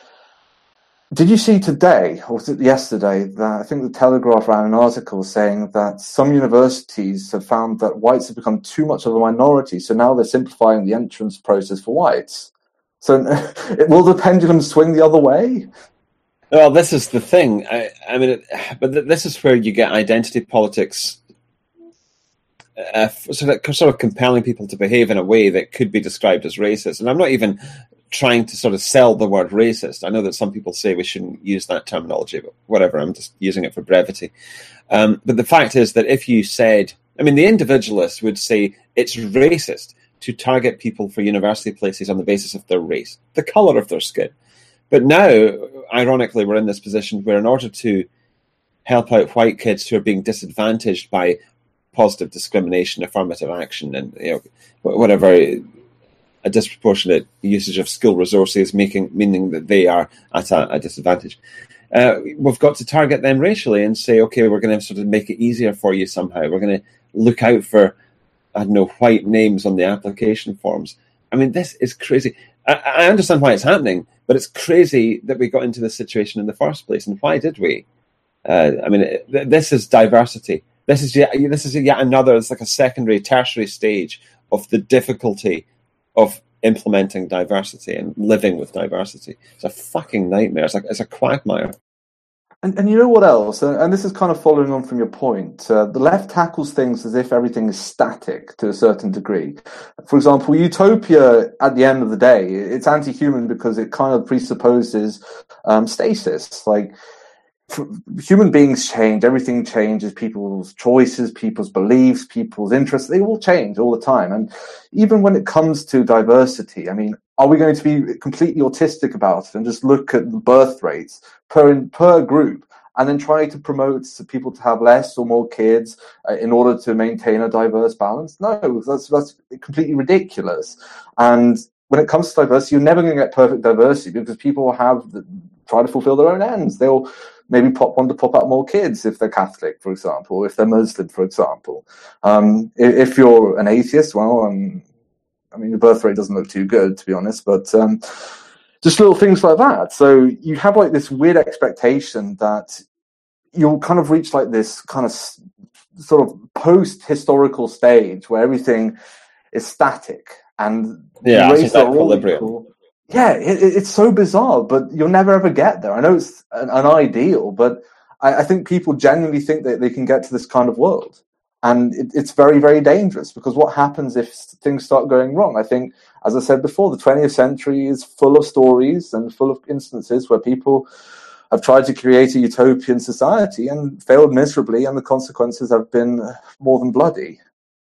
did you see today, or was it yesterday, that I think the Telegraph ran an article saying that some universities have found that whites have become too much of a minority, so now they're simplifying the entrance process for whites. So will the pendulum swing the other way? Well, this is the thing. I, I mean, it, but th- this is where you get identity politics uh, sort of, sort of compelling people to behave in a way that could be described as racist. And I'm not even trying to sort of sell the word racist. I know that some people say we shouldn't use that terminology, but whatever, I'm just using it for brevity. Um, but the fact is that if you said, I mean, the individualist would say it's racist to target people for university places on the basis of their race, the colour of their skin. But now, ironically, we're in this position where in order to help out white kids who are being disadvantaged by positive discrimination, affirmative action, and you know whatever, a disproportionate usage of school resources, making meaning that they are at a, a disadvantage. Uh, we've got to target them racially and say, okay, we're going to sort of make it easier for you somehow. We're going to look out for, I don't know, white names on the application forms. I mean, this is crazy. I, I understand why it's happening, but it's crazy that we got into this situation in the first place. And why did we? Uh, I mean, it, this is diversity. This is yet, this is yet another, it's like a secondary, tertiary stage of the difficulty of implementing diversity and living with diversity. It's a fucking nightmare. It's like it's a quagmire. And, and you know what else? And, and this is kind of following on from your point. Uh, the left tackles things as if everything is static to a certain degree. For example, utopia, at the end of the day, it's anti-human because it kind of presupposes um, stasis. Like, human beings change, everything changes, people's choices, people's beliefs, people's interests, they all change all the time. And even when it comes to diversity, I mean, are we going to be completely autistic about it and just look at the birth rates per per group and then try to promote people to have less or more kids uh, in order to maintain a diverse balance? No, that's that's completely ridiculous. And when it comes to diversity, you're never going to get perfect diversity because people have the, try to fulfill their own ends. They'll maybe pop, want to pop out more kids if they're Catholic, for example, if they're Muslim, for example. Um, if, if you're an atheist, well, um, I mean, your birth rate doesn't look too good, to be honest, but um, just little things like that. So you have like this weird expectation that you'll kind of reach like this kind of s- sort of post-historical stage where everything is static and yeah, race it's equilibrium. Yeah, it, it's so bizarre, but you'll never ever get there. I know it's an, an ideal, but I, I think people genuinely think that they can get to this kind of world. And it, it's very, very dangerous because what happens if things start going wrong? I think, as I said before, the twentieth century is full of stories and full of instances where people have tried to create a utopian society and failed miserably, and the consequences have been more than bloody.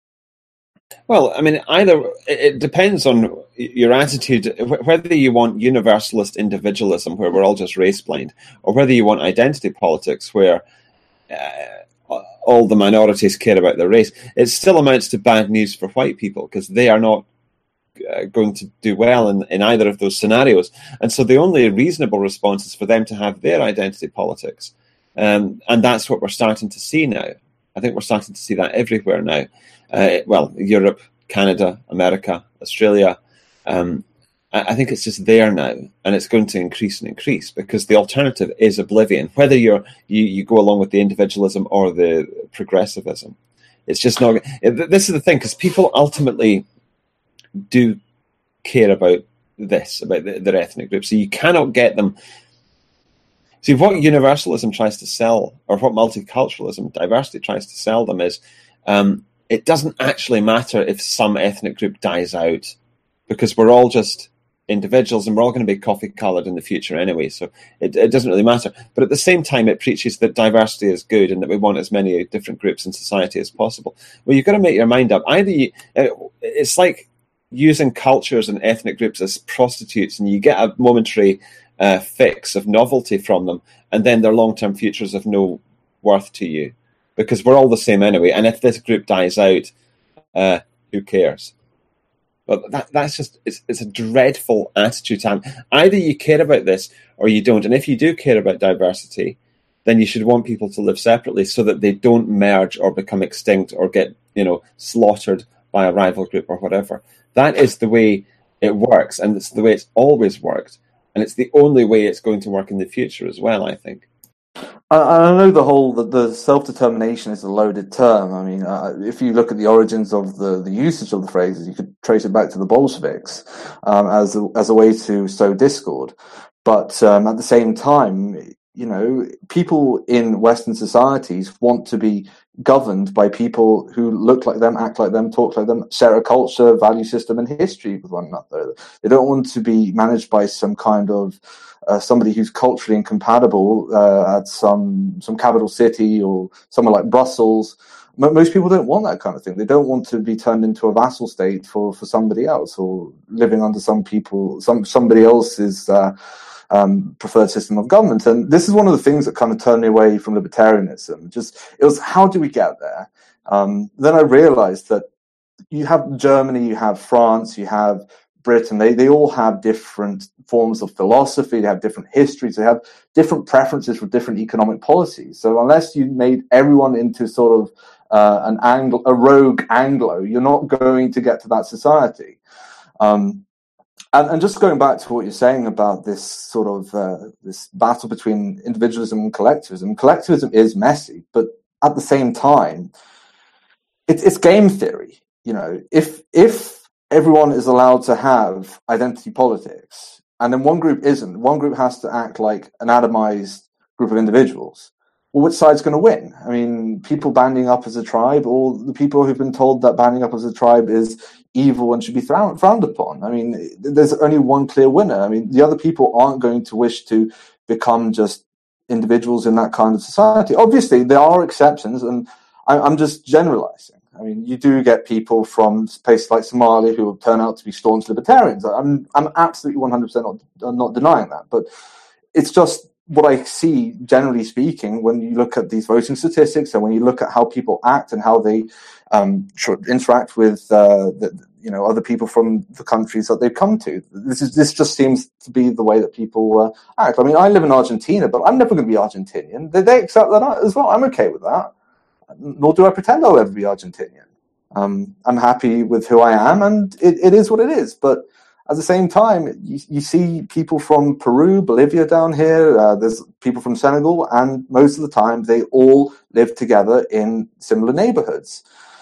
Well, I mean, either it depends on your attitude, whether you want universalist individualism, where we're all just race blind, or whether you want identity politics, where uh, all the minorities care about their race. It still amounts to bad news for white people because they are not uh, going to do well in, in either of those scenarios. And so the only reasonable response is for them to have their identity politics. Um, and that's what we're starting to see now. I think we're starting to see that everywhere now. Uh, well, Europe, Canada, America, Australia. Um, I, I think it's just there now, and it's going to increase and increase because the alternative is oblivion. Whether you're you, you go along with the individualism or the progressivism, it's just not. This is the thing, because people ultimately do care about this, about the, their ethnic group. So you cannot get them. See, what universalism tries to sell, or what multiculturalism, diversity tries to sell them is, um, it doesn't actually matter if some ethnic group dies out, because we're all just individuals and we're all going to be coffee-coloured in the future anyway, so it, it doesn't really matter. But at the same time, it preaches that diversity is good and that we want as many different groups in society as possible. Well, you've got to make your mind up. Either you, it's like using cultures and ethnic groups as prostitutes, and you get a momentary uh, fix of novelty from them, and then their long-term futures have no worth to you, because we're all the same anyway. And if this group dies out, uh, who cares? But that, that's just, it's, it's a dreadful attitude to have. Either you care about this or you don't. And if you do care about diversity, then you should want people to live separately so that they don't merge or become extinct or get, you know, slaughtered by a rival group or whatever. That is the way it works, and it's the way it's always worked. And it's the only way it's going to work in the future as well, I think. I, I know the whole the, the self-determination is a loaded term. I mean, uh, if you look at the origins of the, the usage of the phrases, you could trace it back to the Bolsheviks um, as a, as a way to sow discord. But um, at the same time, you know, people in Western societies want to be governed by people who look like them, act like them, talk like them, share a culture, value system, and history with one another. They don't want to be managed by some kind of uh, somebody who's culturally incompatible uh, at some some capital city or somewhere like Brussels. M- most people don't want that kind of thing. They don't want to be turned into a vassal state for, for somebody else, or living under some people, some somebody else's Uh, Um, preferred system of government. And this is one of the things that kind of turned me away from libertarianism. Just, it was, how do we get there? Um, then I realized that you have Germany, you have France, you have Britain. They, they all have different forms of philosophy. They have different histories. They have different preferences for different economic policies. So unless you made everyone into sort of uh, an Anglo, a rogue Anglo, you're not going to get to that society. Um, And, and just going back to what you're saying about this sort of uh, this battle between individualism and collectivism, collectivism is messy, but at the same time, it, it's game theory. You know, if if everyone is allowed to have identity politics, and then one group isn't, one group has to act like an atomized group of individuals. Well, which side's going to win? I mean, people banding up as a tribe, or the people who've been told that banding up as a tribe is evil and should be frowned, frowned upon. I mean, there's only one clear winner. I mean, the other people aren't going to wish to become just individuals in that kind of society. Obviously, there are exceptions, and I'm just generalizing. I mean, you do get people from places like Somalia who will turn out to be staunch libertarians. I'm I'm absolutely one hundred percent not, not denying that, but it's just what I see, generally speaking, when you look at these voting statistics and when you look at how people act and how they um, interact with uh, the, you know, other people from the countries that they've come to. This is this just seems to be the way that people uh, act. I mean, I live in Argentina, but I'm never going to be Argentinian. They, they accept that as well. I'm okay with that. Nor do I pretend I'll ever be Argentinian. Um, I'm happy with who I am, and it, it is what it is. But at the same time, you, you see people from Peru, Bolivia down here, uh, there's people from Senegal, and most of the time they all live together in similar neighborhoods.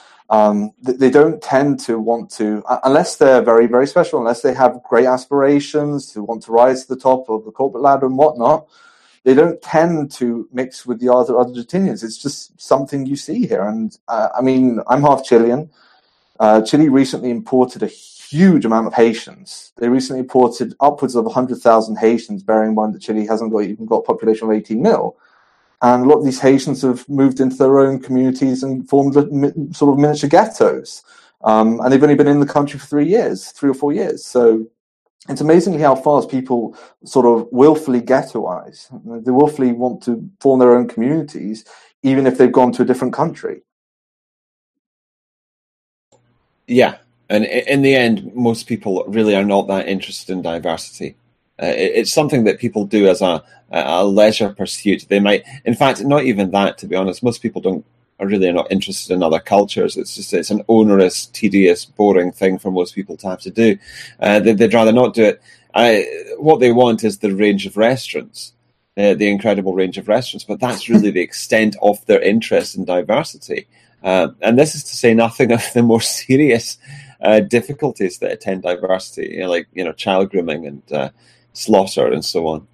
Um, they, they don't tend to want to, unless they're very, very special, unless they have great aspirations to want to rise to the top of the corporate ladder and whatnot, they don't tend to mix with the other Argentinians. It's just something you see here. And uh, I mean, I'm half Chilean. Uh, Chile recently imported a huge amount of Haitians. They recently imported upwards of one hundred thousand Haitians, bearing in mind that Chile hasn't got even got a population of eighteen mil. And a lot of these Haitians have moved into their own communities and formed sort of miniature ghettos. Um, and they've only been in the country for three years, three or four years. So it's amazingly how fast people sort of willfully ghettoize. They willfully want to form their own communities, even if they've gone to a different country. Yeah, And in the end, most people really are not that interested in diversity. Uh, it's something that people do as a, a leisure pursuit. They might, in fact, not even that, to be honest. Most people don't are really not interested in other cultures. It's just it's an onerous, tedious, boring thing for most people to have to do. Uh, they, they'd rather not do it. I, what they want is the range of restaurants, uh, the incredible range of restaurants, but that's really the extent of their interest in diversity. Uh, and this is to say nothing of the more serious uh, difficulties that attend diversity, you know, like you know, child grooming and uh, slaughter and so on.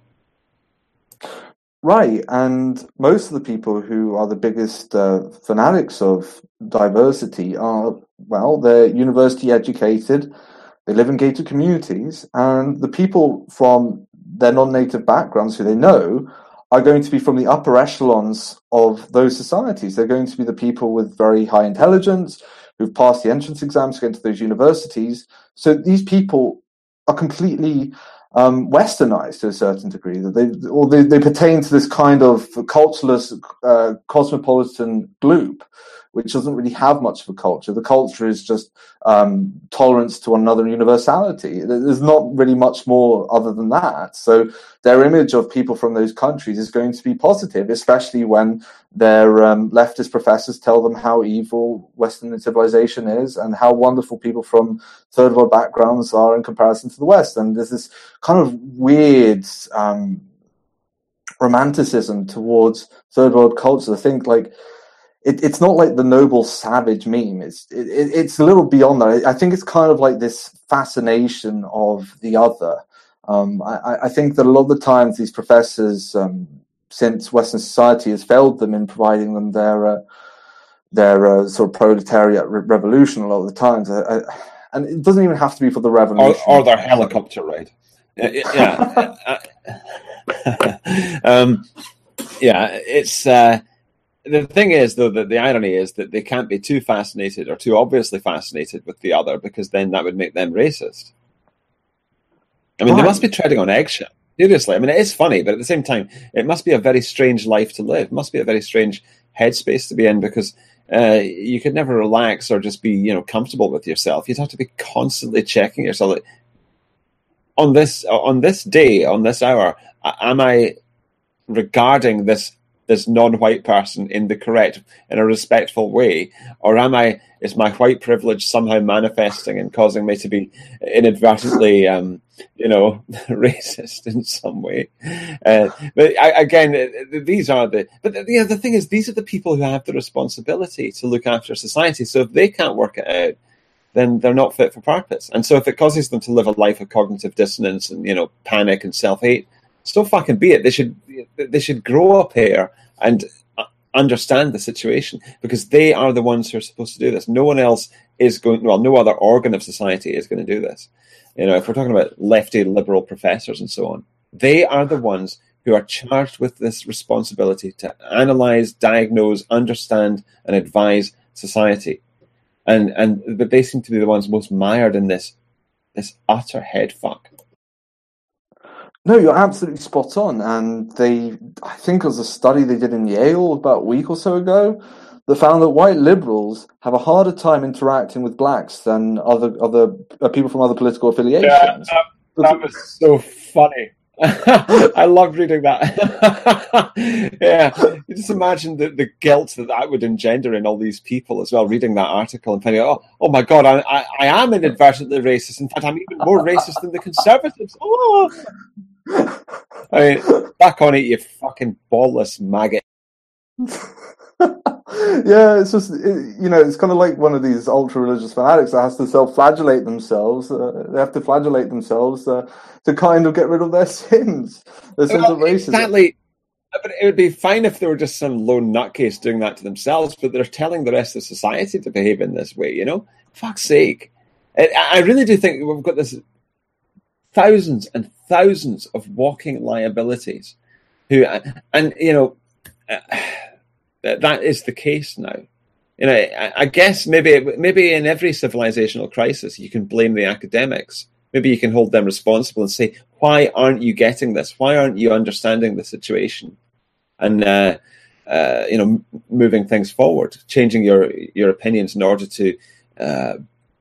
Right, and most of the people who are the biggest uh, fanatics of diversity are, well, they're university educated, they live in gated communities, and the people from their non-native backgrounds who they know are going to be from the upper echelons of those societies. They're going to be the people with very high intelligence, who've passed the entrance exams to get into those universities. So these people are completely um, westernized to a certain degree. That they or they, they pertain to this kind of cultureless, uh, cosmopolitan gloop, which doesn't really have much of a culture. The culture is just um, tolerance to one another and universality. There's not really much more other than that. So their image of people from those countries is going to be positive, especially when their um, leftist professors tell them how evil Western civilization is and how wonderful people from third world backgrounds are in comparison to the West. And there's this kind of weird um, romanticism towards third world culture. I think like It, it's not like the noble savage meme. It's it, it's a little beyond that. I think it's kind of like this fascination of the other. Um, I, I think that a lot of the times these professors, um, since Western society has failed them in providing them their uh, their uh, sort of proletariat re- revolution, a lot of the times, I, I, and it doesn't even have to be for the revolution or, or their helicopter ride. Yeah, um, yeah. It's. Uh, The thing is, though, that the irony is that they can't be too fascinated or too obviously fascinated with the other, because then that would make them racist. I mean, right. They must be treading on eggshell. Seriously, I mean, it is funny, but at the same time, it must be a very strange life to live. It must be a very strange headspace to be in, because uh, you could never relax or just be, you know, comfortable with yourself. You'd have to be constantly checking yourself. Like, on this, on this day, on this hour, am I regarding this? this non-white person in the correct, in a respectful way, or am I, is my white privilege somehow manifesting and causing me to be inadvertently, um, you know, racist in some way? Uh, but I, again, these are the, but the, you know, the thing is, these are the people who have the responsibility to look after society. So if they can't work it out, then they're not fit for purpose. And so if it causes them to live a life of cognitive dissonance and, you know, panic and self-hate, so fucking be it. They should they should grow up here and understand the situation, because they are the ones who are supposed to do this. No one else is going. Well, no other organ of society is going to do this. You know, if we're talking about lefty liberal professors and so on, they are the ones who are charged with this responsibility to analyze, diagnose, understand, and advise society. And and but they seem to be the ones most mired in this this utter head fuck. No, you're absolutely spot on. And they, I think it was a study they did in Yale about a week or so ago that found that white liberals have a harder time interacting with blacks than other other uh, people from other political affiliations. Yeah, that, that was so funny. I loved reading that. Yeah, you just imagine the, the guilt that that would engender in all these people as well, reading that article and finding out, oh, oh my God, I, I, I am inadvertently racist. In fact, I'm even more racist than the Conservatives. Oh. I mean, back on it, you fucking ballless maggot. Yeah, it's just, it, you know, it's kind of like one of these ultra-religious fanatics that has to self-flagellate themselves. Uh, they have to flagellate themselves uh, to kind of get rid of their sins, their sins well, of racism. Exactly. But it would be fine if they were just some lone nutcase doing that to themselves, but they're telling the rest of society to behave in this way, you know? Fuck's sake. I, I really do think we've got this thousands and thousands of walking liabilities who, and, you know, uh, that is the case now. You know, I, I guess maybe maybe in every civilizational crisis you can blame the academics. Maybe you can hold them responsible and say, why aren't you getting this? Why aren't you understanding the situation? And, uh, uh, you know, moving things forward, changing your, your opinions in order to, uh,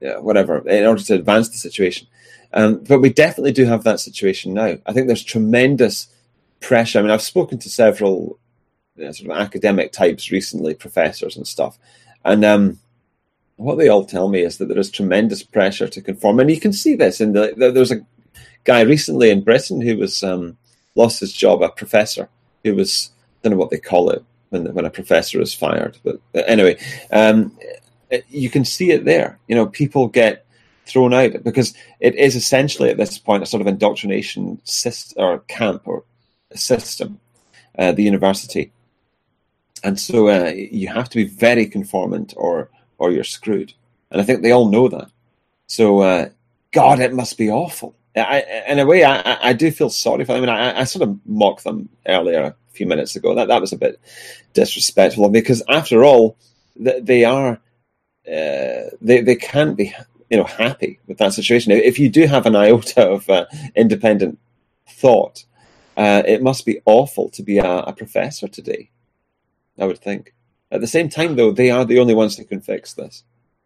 yeah, whatever, in order to advance the situation. Um, but we definitely do have that situation now. I think there's tremendous pressure. I mean, I've spoken to several you know, sort of academic types recently, professors and stuff, and um, what they all tell me is that there is tremendous pressure to conform. And you can see this in the, the there's a guy recently in Britain who was um, lost his job, a professor who was, I don't know what they call it when when a professor is fired, but anyway, um, you can see it there. You know, people get thrown out because it is essentially at this point a sort of indoctrination system or camp or system, uh, the university, and so uh, you have to be very conformant or or you're screwed. And I think they all know that. So, uh, God, it must be awful. I, in a way, I, I do feel sorry for them. I mean, I, I sort of mocked them earlier a few minutes ago. That that was a bit disrespectful because, after all, they are uh, they they can't be you know happy with that situation. If you do have an iota of uh, independent thought, uh, it must be awful to be a, a professor today, I would think. At the same time, though, they are the only ones who can fix this.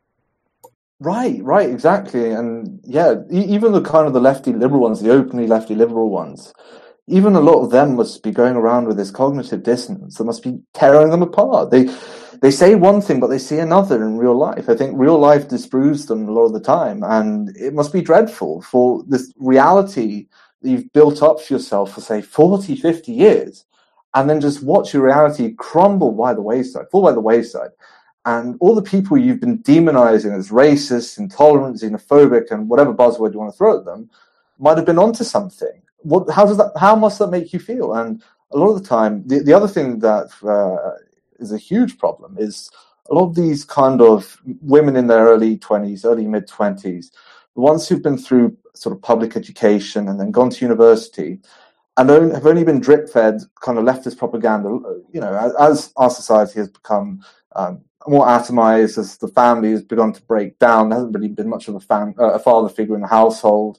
Right, right, exactly. And yeah, e- even the kind of the lefty liberal ones, the openly lefty liberal ones, even a lot of them must be going around with this cognitive dissonance that must be tearing them apart. They they say one thing, but they see another in real life. I think real life disproves them a lot of the time. And it must be dreadful for this reality that you've built up for yourself for, say, forty, fifty years. And then just watch your reality crumble by the wayside, fall by the wayside. And all the people you've been demonizing as racist, intolerant, xenophobic, and whatever buzzword you want to throw at them might have been onto something. What, how does that, how must that make you feel? And a lot of the time, the, the other thing that uh, is a huge problem is a lot of these kind of women in their early twenties, early mid-twenties, the ones who've been through sort of public education and then gone to university, and have only been drip-fed kind of leftist propaganda, you know, as, as our society has become um, more atomized, as the family has begun to break down. There hasn't really been much of a, fam- uh, a father figure in the household.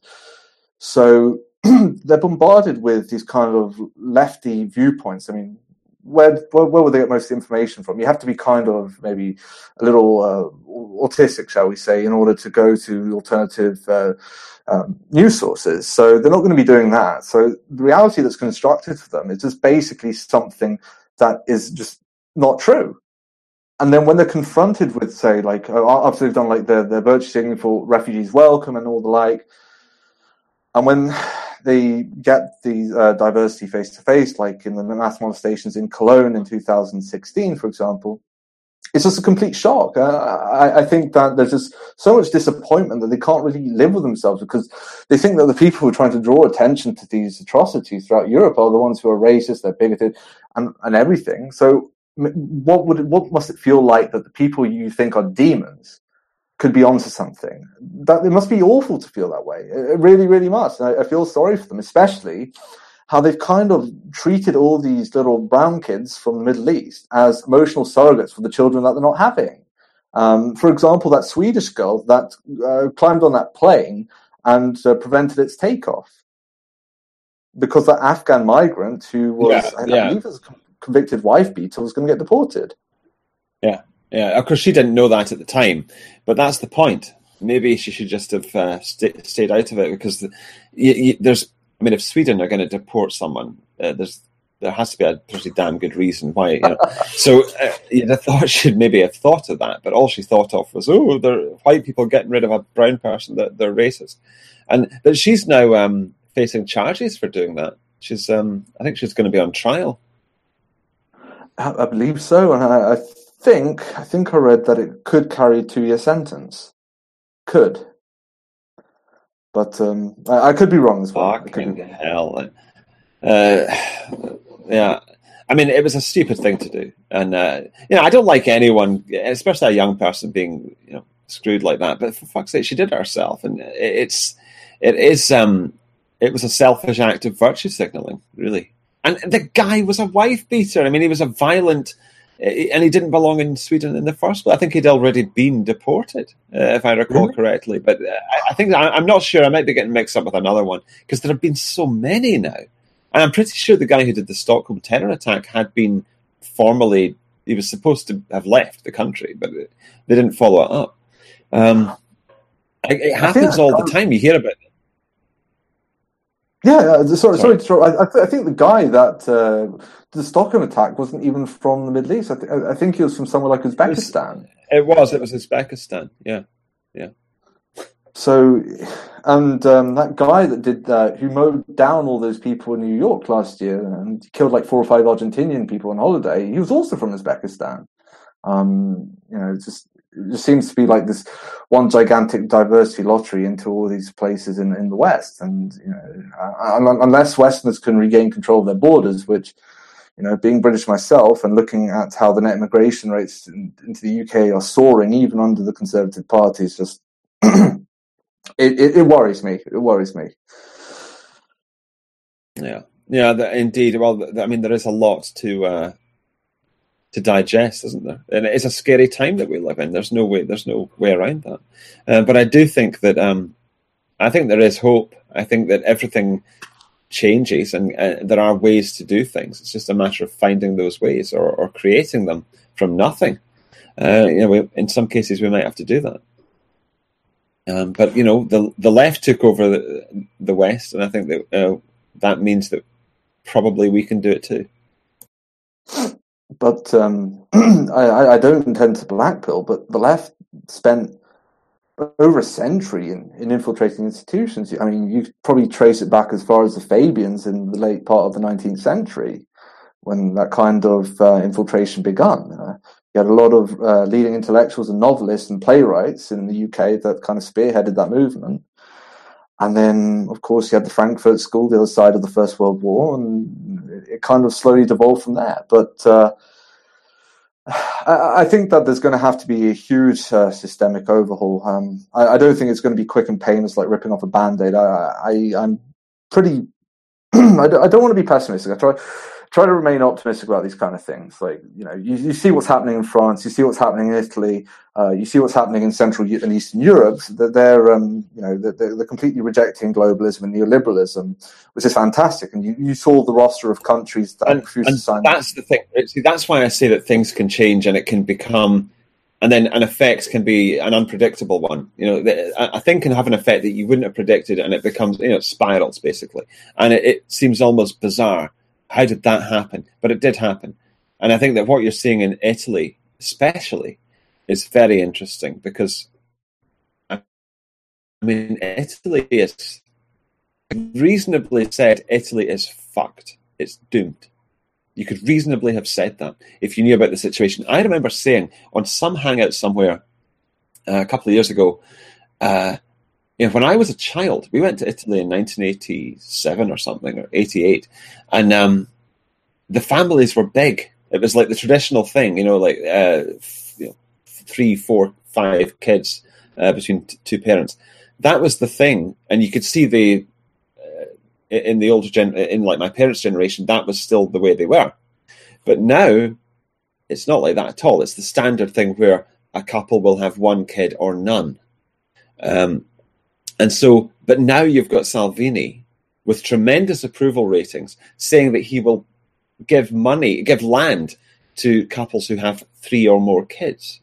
So they're bombarded with these kind of lefty viewpoints. I mean, where, where where would they get most of the information from? You have to be kind of maybe a little uh, autistic, shall we say, in order to go to alternative uh, um, news sources. So they're not going to be doing that. So the reality that's constructed for them is just basically something that is just not true. And then when they're confronted with, say, like, after they've done like their, their virtue signaling for refugees welcome and all the like, and when they get the uh, diversity face-to-face, like in the mass molestations in Cologne in two thousand sixteen, for example, it's just a complete shock. Uh, I, I think that there's just so much disappointment that they can't really live with themselves because they think that the people who are trying to draw attention to these atrocities throughout Europe are the ones who are racist, they're bigoted, and, and everything. So what would it, what must it feel like that the people you think are demons could be onto something? That it must be awful to feel that way. It really, really must. And I, I feel sorry for them, especially how they've kind of treated all these little brown kids from the Middle East as emotional surrogates for the children that they're not having. Um, for example, that Swedish girl that uh, climbed on that plane and uh, prevented its takeoff because that Afghan migrant who was, Yeah, I, yeah. I believe, was a convicted wife beater was going to get deported. Yeah. Yeah, of course, she didn't know that at the time, but that's the point. Maybe she should just have uh, st- stayed out of it because the, you, you, there's, I mean, if Sweden are going to deport someone, uh, there's there has to be a pretty damn good reason why. You know, so uh, you'd have thought she'd maybe have thought of that, but all she thought of was, oh, they're white people getting rid of a brown person, that they're racist, and but she's now um, facing charges for doing that. She's, um, I think, she's going to be on trial. I, I believe so, and I. I think I think I read that it could carry a two-year sentence. Could. But um, I, I could be wrong as well. Fucking hell. Uh, yeah. I mean, it was a stupid thing to do. And, uh, you know, I don't like anyone, especially a young person, being, you know, screwed like that. But for fuck's sake, she did it herself. And it's, it is, um, it was a selfish act of virtue signaling, really. And the guy was a wife beater. I mean, he was a violent... And he didn't belong in Sweden in the first place. I think he'd already been deported, uh, if I recall really? correctly. But uh, I think I, I'm not sure. I might be getting mixed up with another one because there have been so many now. And I'm pretty sure the guy who did the Stockholm terror attack had been formally, he was supposed to have left the country, but they didn't follow it up. Um, It, it happens all the time. You hear about it. Yeah, uh, sorry, sorry. sorry to, I, I think the guy that uh, the Stockholm attack wasn't even from the Middle East. I, th- I think he was from somewhere like Uzbekistan. It was. It was, it was Uzbekistan. Yeah, yeah. So, and um, that guy that did that, who mowed down all those people in New York last year and killed like four or five Argentinian people on holiday, he was also from Uzbekistan. Um, you know, it just it just seems to be like this one gigantic diversity lottery into all these places in, in the West. And, you know, unless Westerners can regain control of their borders, which, you know, being British myself and looking at how the net migration rates in, into the U K are soaring, even under the Conservative Party, is just, it, it, it worries me. It worries me. Yeah. Yeah, the, indeed. Well, the, I mean, there is a lot to, uh, to digest, isn't there? And it's a scary time that we live in. There's no way, there's no way around that. Uh, but I do think that, um, I think there is hope. I think that everything changes, and uh, there are ways to do things. It's just a matter of finding those ways, or, or creating them from nothing. Uh, you know, we, in some cases, we might have to do that. Um, but you know, the the left took over the, the West, and I think that uh, that means that probably we can do it too. But um, I, I don't intend to blackpill, but the left spent over a century in, in infiltrating institutions. I mean, you probably trace it back as far as the Fabians in the late part of the nineteenth century, when that kind of uh, infiltration begun. Uh, you had a lot of uh, leading intellectuals and novelists and playwrights in the U K that kind of spearheaded that movement. And then, of course, you had the Frankfurt School, the other side of the First World War, and it kind of slowly devolved from there. But uh, I, I think that there's going to have to be a huge uh, systemic overhaul. Um, I, I don't think it's going to be quick and painless, like ripping off a Band-Aid. I, I, I'm pretty... I, don't, I don't want to be pessimistic. I try... Try to remain optimistic about these kind of things. Like, you know, you, you see what's happening in France, you see what's happening in Italy, uh, you see what's happening in Central and Eastern Europe. That they're, um, you know, they're, they're completely rejecting globalism and neoliberalism, which is fantastic. And you, you saw the roster of countries that and, refused and to sign. That's the thing. See, that's why I say that things can change and it can become, and then an effect can be an unpredictable one. You know, a thing can have an effect that you wouldn't have predicted, and it becomes, you know, it spirals basically, and it, it seems almost bizarre. How did that happen? But it did happen. And I think that what you're seeing in Italy, especially, is very interesting because, I mean, Italy is reasonably said, Italy is fucked. It's doomed. You could reasonably have said that if you knew about the situation. I remember saying on some hangout somewhere uh, a couple of years ago, uh, you know, when I was a child, we went to Italy in nineteen eighty-seven or something, or eighty-eight, and um, the families were big. It was like the traditional thing, you know, like uh, you know, three, four, five kids uh, between t- two parents. That was the thing, and you could see the uh, in the older gen, in like my parents' generation, that was still the way they were. But now, it's not like that at all. It's the standard thing where a couple will have one kid or none. Um, And so, but now you've got Salvini with tremendous approval ratings saying that he will give money, give land to couples who have three or more kids.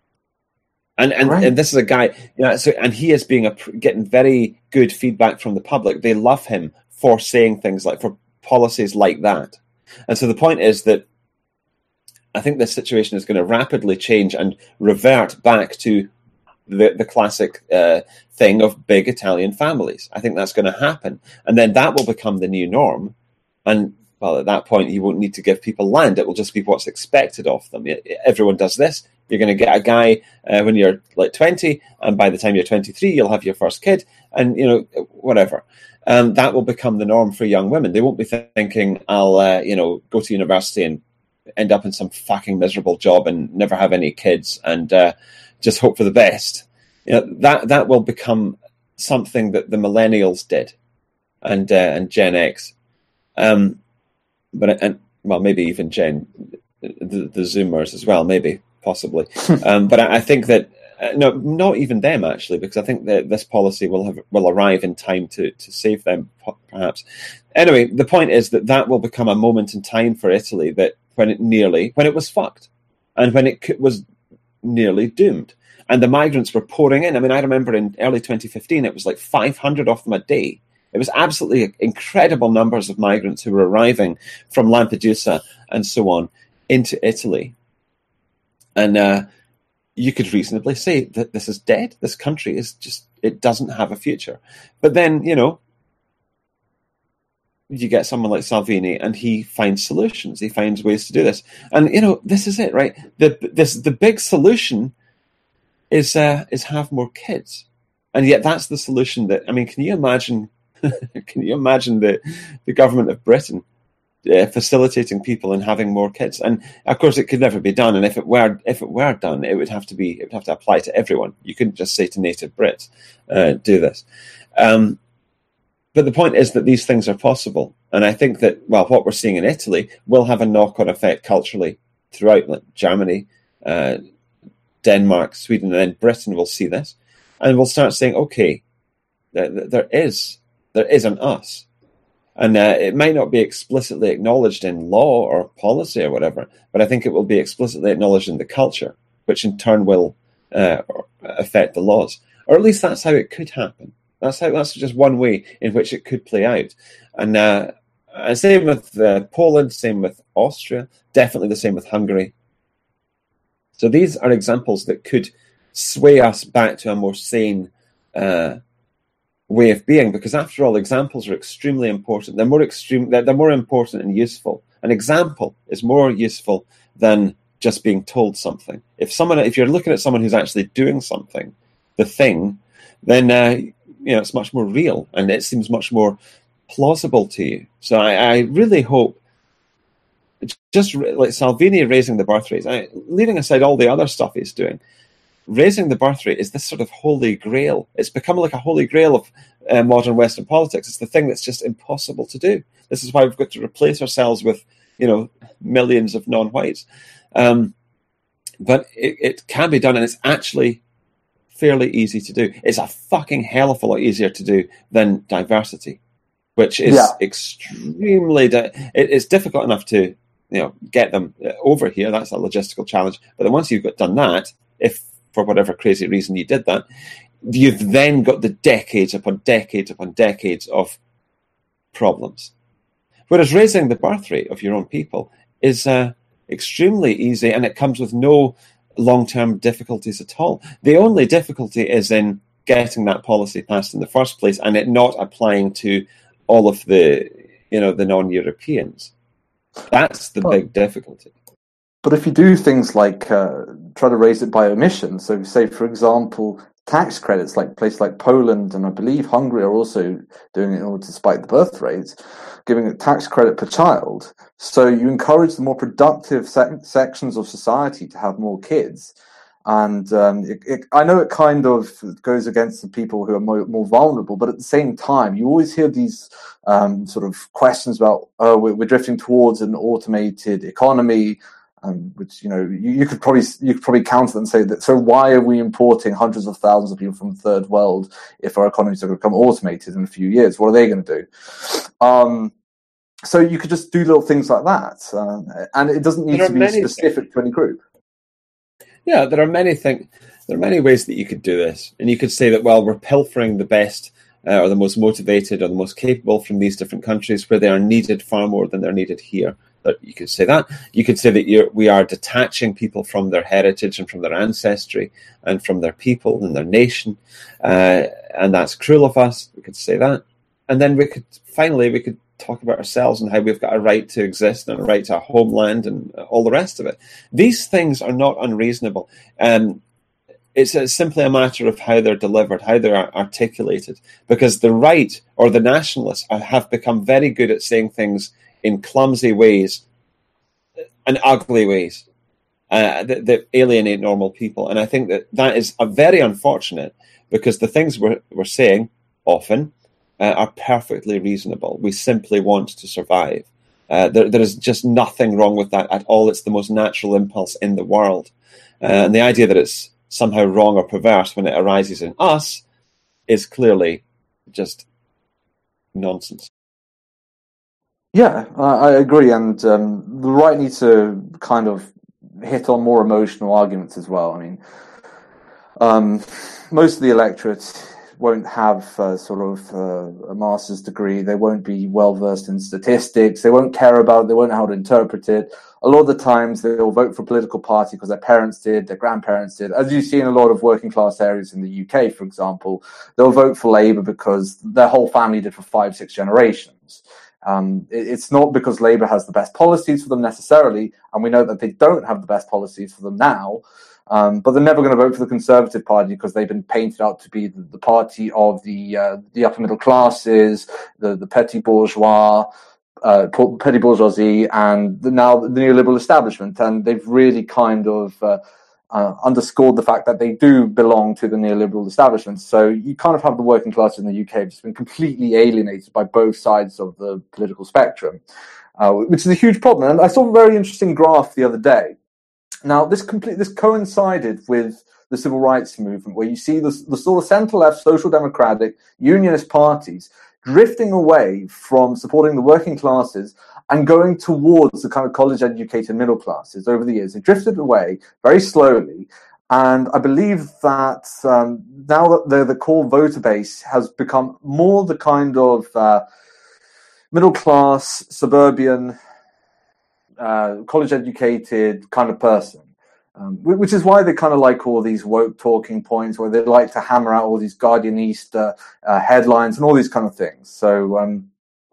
And and, right. and this is a guy, you know, so, and he is being a, getting very good feedback from the public. They love him for saying things like, for policies like that. And so the point is that I think this situation is going to rapidly change and revert back to the, the classic uh, thing of big Italian families. I think that's going to happen. And then that will become the new norm. And, well, at that point, you won't need to give people land. It will just be what's expected of them. Everyone does this. You're going to get a guy uh, when you're like twenty, and by the time you're twenty-three, you'll have your first kid, and, you know, whatever. Um, that will become the norm for young women. They won't be thinking, I'll, uh, you know, go to university and end up in some fucking miserable job and never have any kids and uh, just hope for the best. You know, that that will become something that the millennials did, and uh, and Gen X, um, but and well, maybe even Gen the, the Zoomers as well, maybe possibly. um, but I, I think that uh, no, not even them actually, because I think that this policy will have will arrive in time to to save them, perhaps. Anyway, the point is that that will become a moment in time for Italy that when it nearly when it was fucked, and when it was nearly doomed. and the migrants were pouring in. I mean, I remember in early twenty fifteen, it was like five hundred of them a day. It was absolutely incredible numbers of migrants who were arriving from Lampedusa and so on into Italy. And uh, you could reasonably say that this is dead. This country is just, it doesn't have a future. But then, you know, you get someone like Salvini and he finds solutions. He finds ways to do this. And, you know, this is it, right? The this the big solution is uh, is have more kids. And yet that's the solution that, I mean, can you imagine, can you imagine the, the government of Britain uh, facilitating people and having more kids? And of course it could never be done. And if it were, if it were done, it would have to be, it would have to apply to everyone. You couldn't just say to native Brits, uh, do this. Um, But the point is that these things are possible. And I think that, well, what we're seeing in Italy will have a knock-on effect culturally throughout, like Germany, uh, Denmark, Sweden, and then Britain will see this. And we'll start saying, okay, there, there is there is an us. And uh, it might not be explicitly acknowledged in law or policy or whatever, but I think it will be explicitly acknowledged in the culture, which in turn will uh, affect the laws. Or at least that's how it could happen. That's how. That's just one way in which it could play out, and uh, same with uh, Poland, same with Austria, definitely the same with Hungary. So these are examples that could sway us back to a more sane uh, way of being, because after all, examples are extremely important. They're more extreme. They're, they're more important and useful. An example is more useful than just being told something. If someone, if you're looking at someone who's actually doing something, the thing, then. Uh, You know, it's much more real and it seems much more plausible to you. So I, I really hope, just like Salvini raising the birth rate, I, leaving aside all the other stuff he's doing, raising the birth rate is this sort of holy grail. It's become like a holy grail of uh, modern Western politics. It's the thing that's just impossible to do. This is why we've got to replace ourselves with, you know, millions of non-whites. Um, but it, it can be done, and it's actually fairly easy to do. It's a fucking hell of a lot easier to do than diversity, which is yeah. extremely. Di- it, it's difficult enough to, you know, get them over here. That's a logistical challenge. But then once you've got done that, if for whatever crazy reason you did that, you've then got the decades upon decades upon decades of problems. Whereas raising the birth rate of your own people is uh, extremely easy, and it comes with no long-term difficulties at all. The only difficulty is in getting that policy passed in the first place and it not applying to all of the, you know, the non-Europeans. That's the but, big difficulty. But if you do things like uh, try to raise it by omission, so say, for example, tax credits, like places like Poland and I believe Hungary are also doing it in order to spike the birth rates, giving a tax credit per child. So you encourage the more productive sec- sections of society to have more kids. And um, it, it, I know it kind of goes against the people who are more, more vulnerable, but at the same time, you always hear these um, sort of questions about, oh, we're, we're drifting towards an automated economy. Um, which, you know, you, you could probably you could probably counter and say that. So why are we importing hundreds of thousands of people from the third world if our economies are going to become automated in a few years? What are they going to do? Um, so you could just do little things like that, uh, and it doesn't need to be specific things. to any group. Yeah, there are many things. There are many ways that you could do this, and you could say that, well, we're pilfering the best uh, or the most motivated or the most capable from these different countries where they are needed far more than they're needed here. That you could say that. You could say that you're, we are detaching people from their heritage and from their ancestry and from their people and their nation, uh, and that's cruel of us. We could say that, and then we could finally we could talk about ourselves and how we've got a right to exist and a right to a homeland and all the rest of it. These things are not unreasonable. Um, it's a, simply a matter of how they're delivered, how they're articulated, because the right or the nationalists are, have become very good at saying things in clumsy ways and ugly ways uh, that, that alienate normal people. And I think that that is a very unfortunate, because the things we're, we're saying often uh, are perfectly reasonable. We simply want to survive. Uh, there, there is just nothing wrong with that at all. It's the most natural impulse in the world. Uh, and the idea that it's somehow wrong or perverse when it arises in us is clearly just nonsense. Yeah, I, I agree, and um, the right need to kind of hit on more emotional arguments as well. I mean, um, most of the electorate won't have uh, sort of uh, a master's degree. They won't be well versed in statistics. They won't care about it. They won't know how to interpret it. A lot of the times they'll vote for a political party because their parents did, their grandparents did. As you see in a lot of working class areas in the U K, for example, they'll vote for Labour because their whole family did for five, six generations. Um, it, it's not because Labour has the best policies for them necessarily, and we know that they don't have the best policies for them now. Um, but they're never going to vote for the Conservative Party because they've been painted out to be the, the party of the uh, the upper middle classes, the, the petit bourgeois, uh, petty bourgeoisie, and the, now the neoliberal establishment. And they've really kind of uh, uh, underscored the fact that they do belong to the neoliberal establishment. So you kind of have the working class in the U K just been completely alienated by both sides of the political spectrum, uh, which is a huge problem. And I saw a very interesting graph the other day. Now, this complete this coincided with the civil rights movement, where you see the, the sort of centre-left, social democratic, unionist parties drifting away from supporting the working classes and going towards the kind of college-educated middle classes over the years. They drifted away very slowly, and I believe that um, now that the, the core voter base has become more the kind of uh, middle-class, suburban, Uh, college-educated kind of person, um, which is why they kind of like all these woke talking points, where they like to hammer out all these Guardianista uh, headlines and all these kind of things. So um,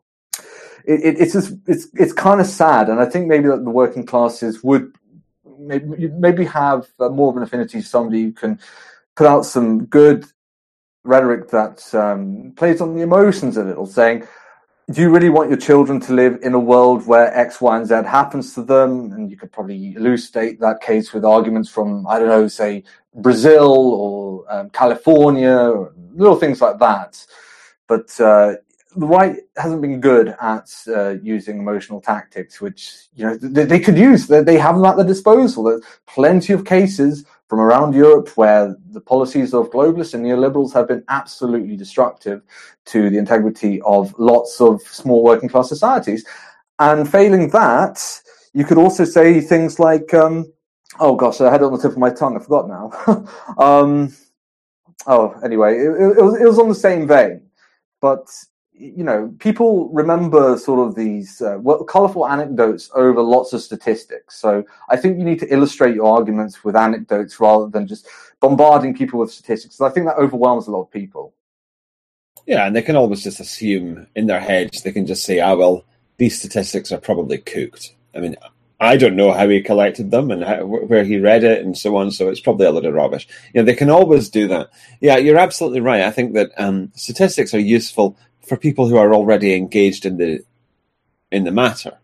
it, it, it's just it's it's kind of sad, and I think maybe that the working classes would maybe maybe have uh, more of an affinity to somebody who can put out some good rhetoric that um, plays on the emotions a little, saying, do you really want your children to live in a world where X, Y, and Z happens to them? And you could probably elucidate that case with arguments from, I don't know, say, Brazil or um, California, or little things like that. But uh, the right hasn't been good at uh, using emotional tactics, which, you know, they, they could use. They, they have them at their disposal. There's plenty of cases from around Europe where the policies of globalists and neoliberals have been absolutely destructive to the integrity of lots of small working class societies. And failing that, you could also say things like, um, oh gosh, I had it on the tip of my tongue, I forgot now. um, oh, anyway, it, it, was, it was on the same vein. But, you know, people remember sort of these uh, well, colourful anecdotes over lots of statistics. So I think you need to illustrate your arguments with anecdotes rather than just bombarding people with statistics. So I think that overwhelms a lot of people. Yeah, and they can always just assume in their heads, they can just say, ah, well, these statistics are probably cooked. I mean, I don't know how he collected them and how, where he read it and so on, so it's probably a lot of rubbish. You know, they can always do that. Yeah, you're absolutely right. I think that um, statistics are useful for people who are already engaged in the in the matter.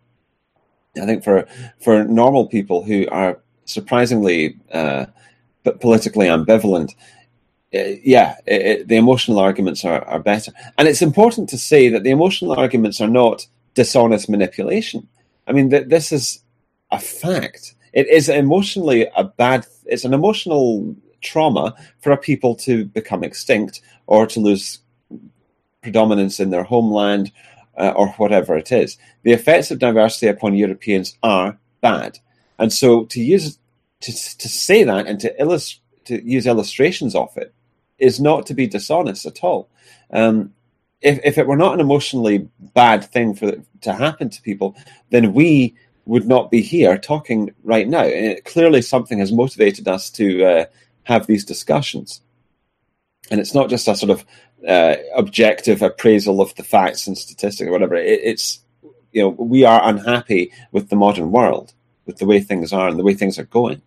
I think for for normal people who are surprisingly uh, politically ambivalent, uh, yeah, it, it, the emotional arguments are, are better. And it's important to say that the emotional arguments are not dishonest manipulation. I mean, th- this is a fact. It is emotionally a bad. It's an emotional trauma for a people to become extinct or to lose predominance in their homeland uh, or whatever it is. The effects of diversity upon Europeans are bad, and so to use to to say that and to illust- to use illustrations of it is not to be dishonest at all. Um, if if it were not an emotionally bad thing for to happen to people, then we would not be here talking right now. And it, clearly, something has motivated us to uh, have these discussions, and it's not just a sort of Uh, objective appraisal of the facts and statistics or whatever. It, it's, you know, we are unhappy with the modern world, with the way things are and the way things are going.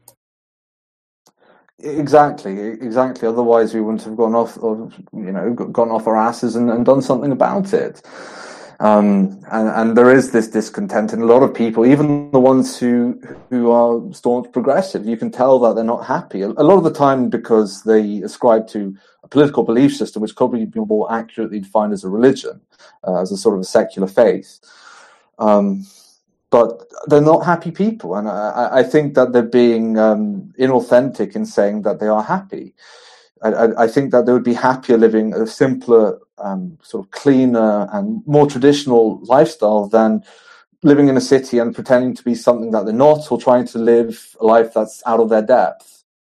Exactly, exactly. Otherwise, we wouldn't have gone off, or, you know, gone off our asses and, and done something about it. Um, and, and there is this discontent in a lot of people, even the ones who who are staunch progressive. You can tell that they're not happy a, a lot of the time because they ascribe to a political belief system, which probably be more accurately defined as a religion, uh, as a sort of a secular faith. Um, but they're not happy people, and I, I think that they're being um, inauthentic in saying that they are happy. I, I, I think that they would be happier living a simpler, um, sort of cleaner and more traditional lifestyle than living in a city and pretending to be something that they're not, or trying to live a life that's out of their depth.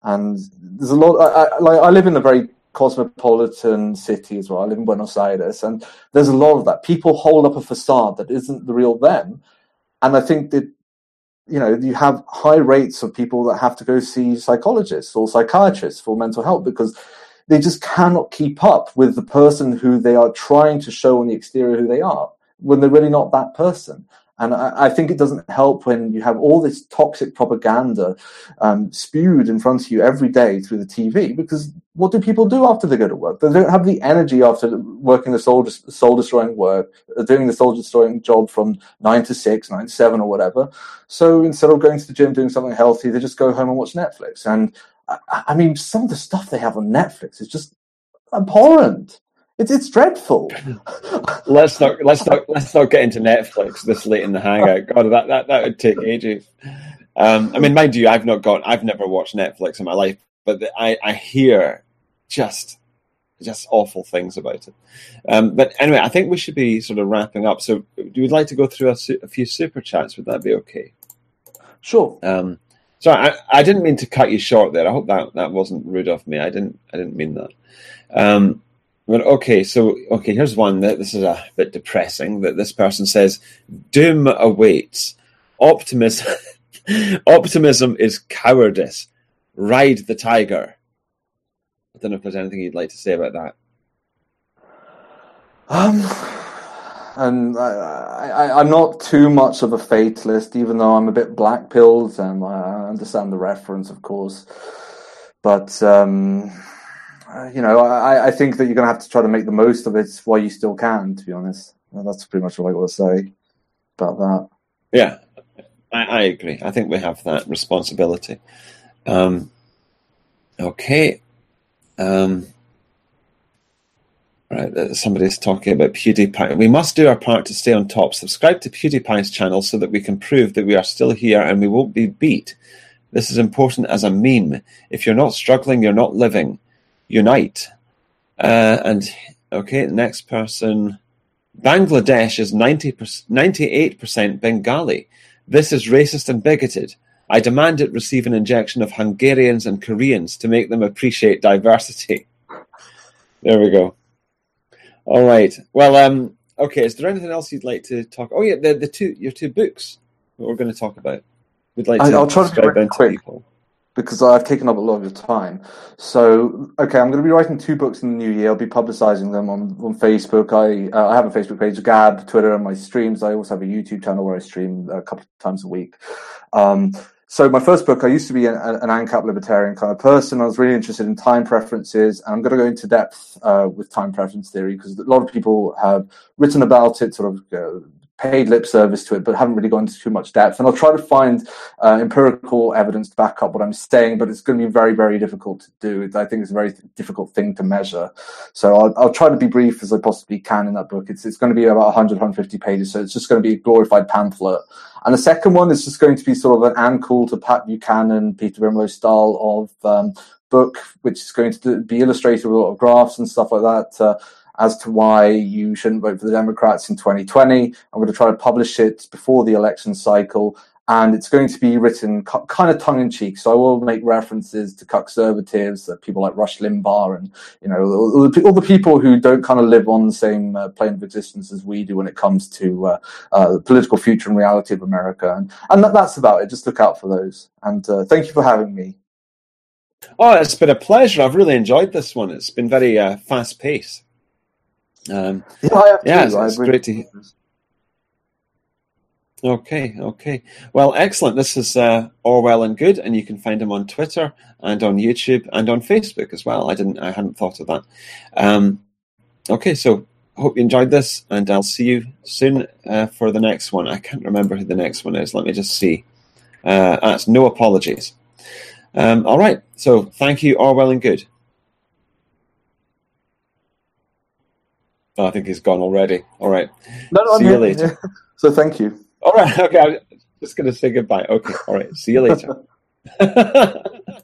And there's a lot. I, I, like I live in a very cosmopolitan city as well. I live in Buenos Aires, and there's a lot of that. People hold up a facade that isn't the real them, and I think that, you know, you have high rates of people that have to go see psychologists or psychiatrists for mental health because they just cannot keep up with the person who they are trying to show on the exterior who they are when they're really not that person. And I, I think it doesn't help when you have all this toxic propaganda um, spewed in front of you every day through the T V, because what do people do after they go to work? They don't have the energy after working the soul, soul-destroying work, doing the soul-destroying job from nine to six, nine to seven or whatever. So instead of going to the gym, doing something healthy, they just go home and watch Netflix. And I, I mean, some of the stuff they have on Netflix is just abhorrent. It's it's dreadful. let's not let's not let's not get into Netflix this late in the hangout. God, that that, that would take ages. Um, I mean, mind you, I've not got I've never watched Netflix in my life, but the, I I hear just just awful things about it. Um, but anyway, I think we should be sort of wrapping up. So, you would like to go through a, a few super chats? Would that be okay? Sure. Um, sorry, I, I didn't mean to cut you short there. I hope that that wasn't rude of me. I didn't I didn't mean that. Um, But okay, so okay, here's one that this is a bit depressing. That this person says, "Doom awaits. Optimism, optimism is cowardice. Ride the tiger." I don't know if there's anything you'd like to say about that. Um, and I, I, I'm not too much of a fatalist, even though I'm a bit black-pilled, and I understand the reference, of course. But um, you know, I, I think that you're going to have to try to make the most of it while you still can, to be honest. And that's pretty much what I got to say about that. Yeah, I, I agree. I think we have that responsibility. Um, okay. Um, right, somebody's talking about PewDiePie. We must do our part to stay on top. Subscribe to PewDiePie's channel so that we can prove that we are still here and we won't be beat. This is important as a meme. If you're not struggling, you're not living. Unite. Uh, and, okay, next person. Bangladesh is ninety percent, ninety-eight percent Bengali. This is racist and bigoted. I demand it receive an injection of Hungarians and Koreans to make them appreciate diversity. There we go. All right. Well, um, okay, is there anything else you'd like to talk? Oh, yeah, the, the two your two books that we're going to talk about. We'd like to I, I'll try to describe them to quick. people. Because I've taken up a lot of your time. So, okay, I'm going to be writing two books in the new year. I'll be publicizing them on, on Facebook. I uh, I have a Facebook page, Gab, Twitter, and my streams. I also have a YouTube channel where I stream a couple of times a week. Um, so my first book, I used to be an, an ANCAP libertarian kind of person. I was really interested in time preferences, and I'm going to go into depth uh, with time preference theory because a lot of people have written about it, sort of uh, paid lip service to it, but haven't really gone into too much depth. And I'll try to find uh, empirical evidence to back up what I'm saying, but it's going to be very, very difficult to do. I think it's a very difficult thing to measure. So I'll, I'll try to be brief as I possibly can in that book. It's it's going to be about one hundred, one hundred fifty pages, so it's just going to be a glorified pamphlet. And the second one is just going to be sort of an ankle to Pat Buchanan, Peter Brimlow style of um, book, which is going to be illustrated with a lot of graphs and stuff like that, uh, as to why you shouldn't vote for the Democrats in twenty twenty. I'm going to try to publish it before the election cycle, and it's going to be written cu- kind of tongue-in-cheek. So I will make references to conservatives, uh, people like Rush Limbaugh, and you know all the, all the people who don't kind of live on the same uh, plane of existence as we do when it comes to uh, uh, the political future and reality of America. And, and that, that's about it. Just look out for those. And uh, thank you for having me. Oh, it's been a pleasure. I've really enjoyed this one. It's been very uh, fast-paced. Um, yeah, I have yeah, too. it's, it's really... great to hear. Okay, okay. Well, excellent. This is uh, Orwell and Good, and you can find him on Twitter and on YouTube and on Facebook as well. I didn't, I hadn't thought of that. Um, okay, so hope you enjoyed this, and I'll see you soon uh, for the next one. I can't remember who the next one is. Let me just see. Uh, that's No Apologies. Um, all right. So thank you, Orwell and Good. Oh, I think he's gone already. All right. No, no, see I'm you here. later. So thank you. All right. Okay. I'm just going to say goodbye. Okay. All right. See you later.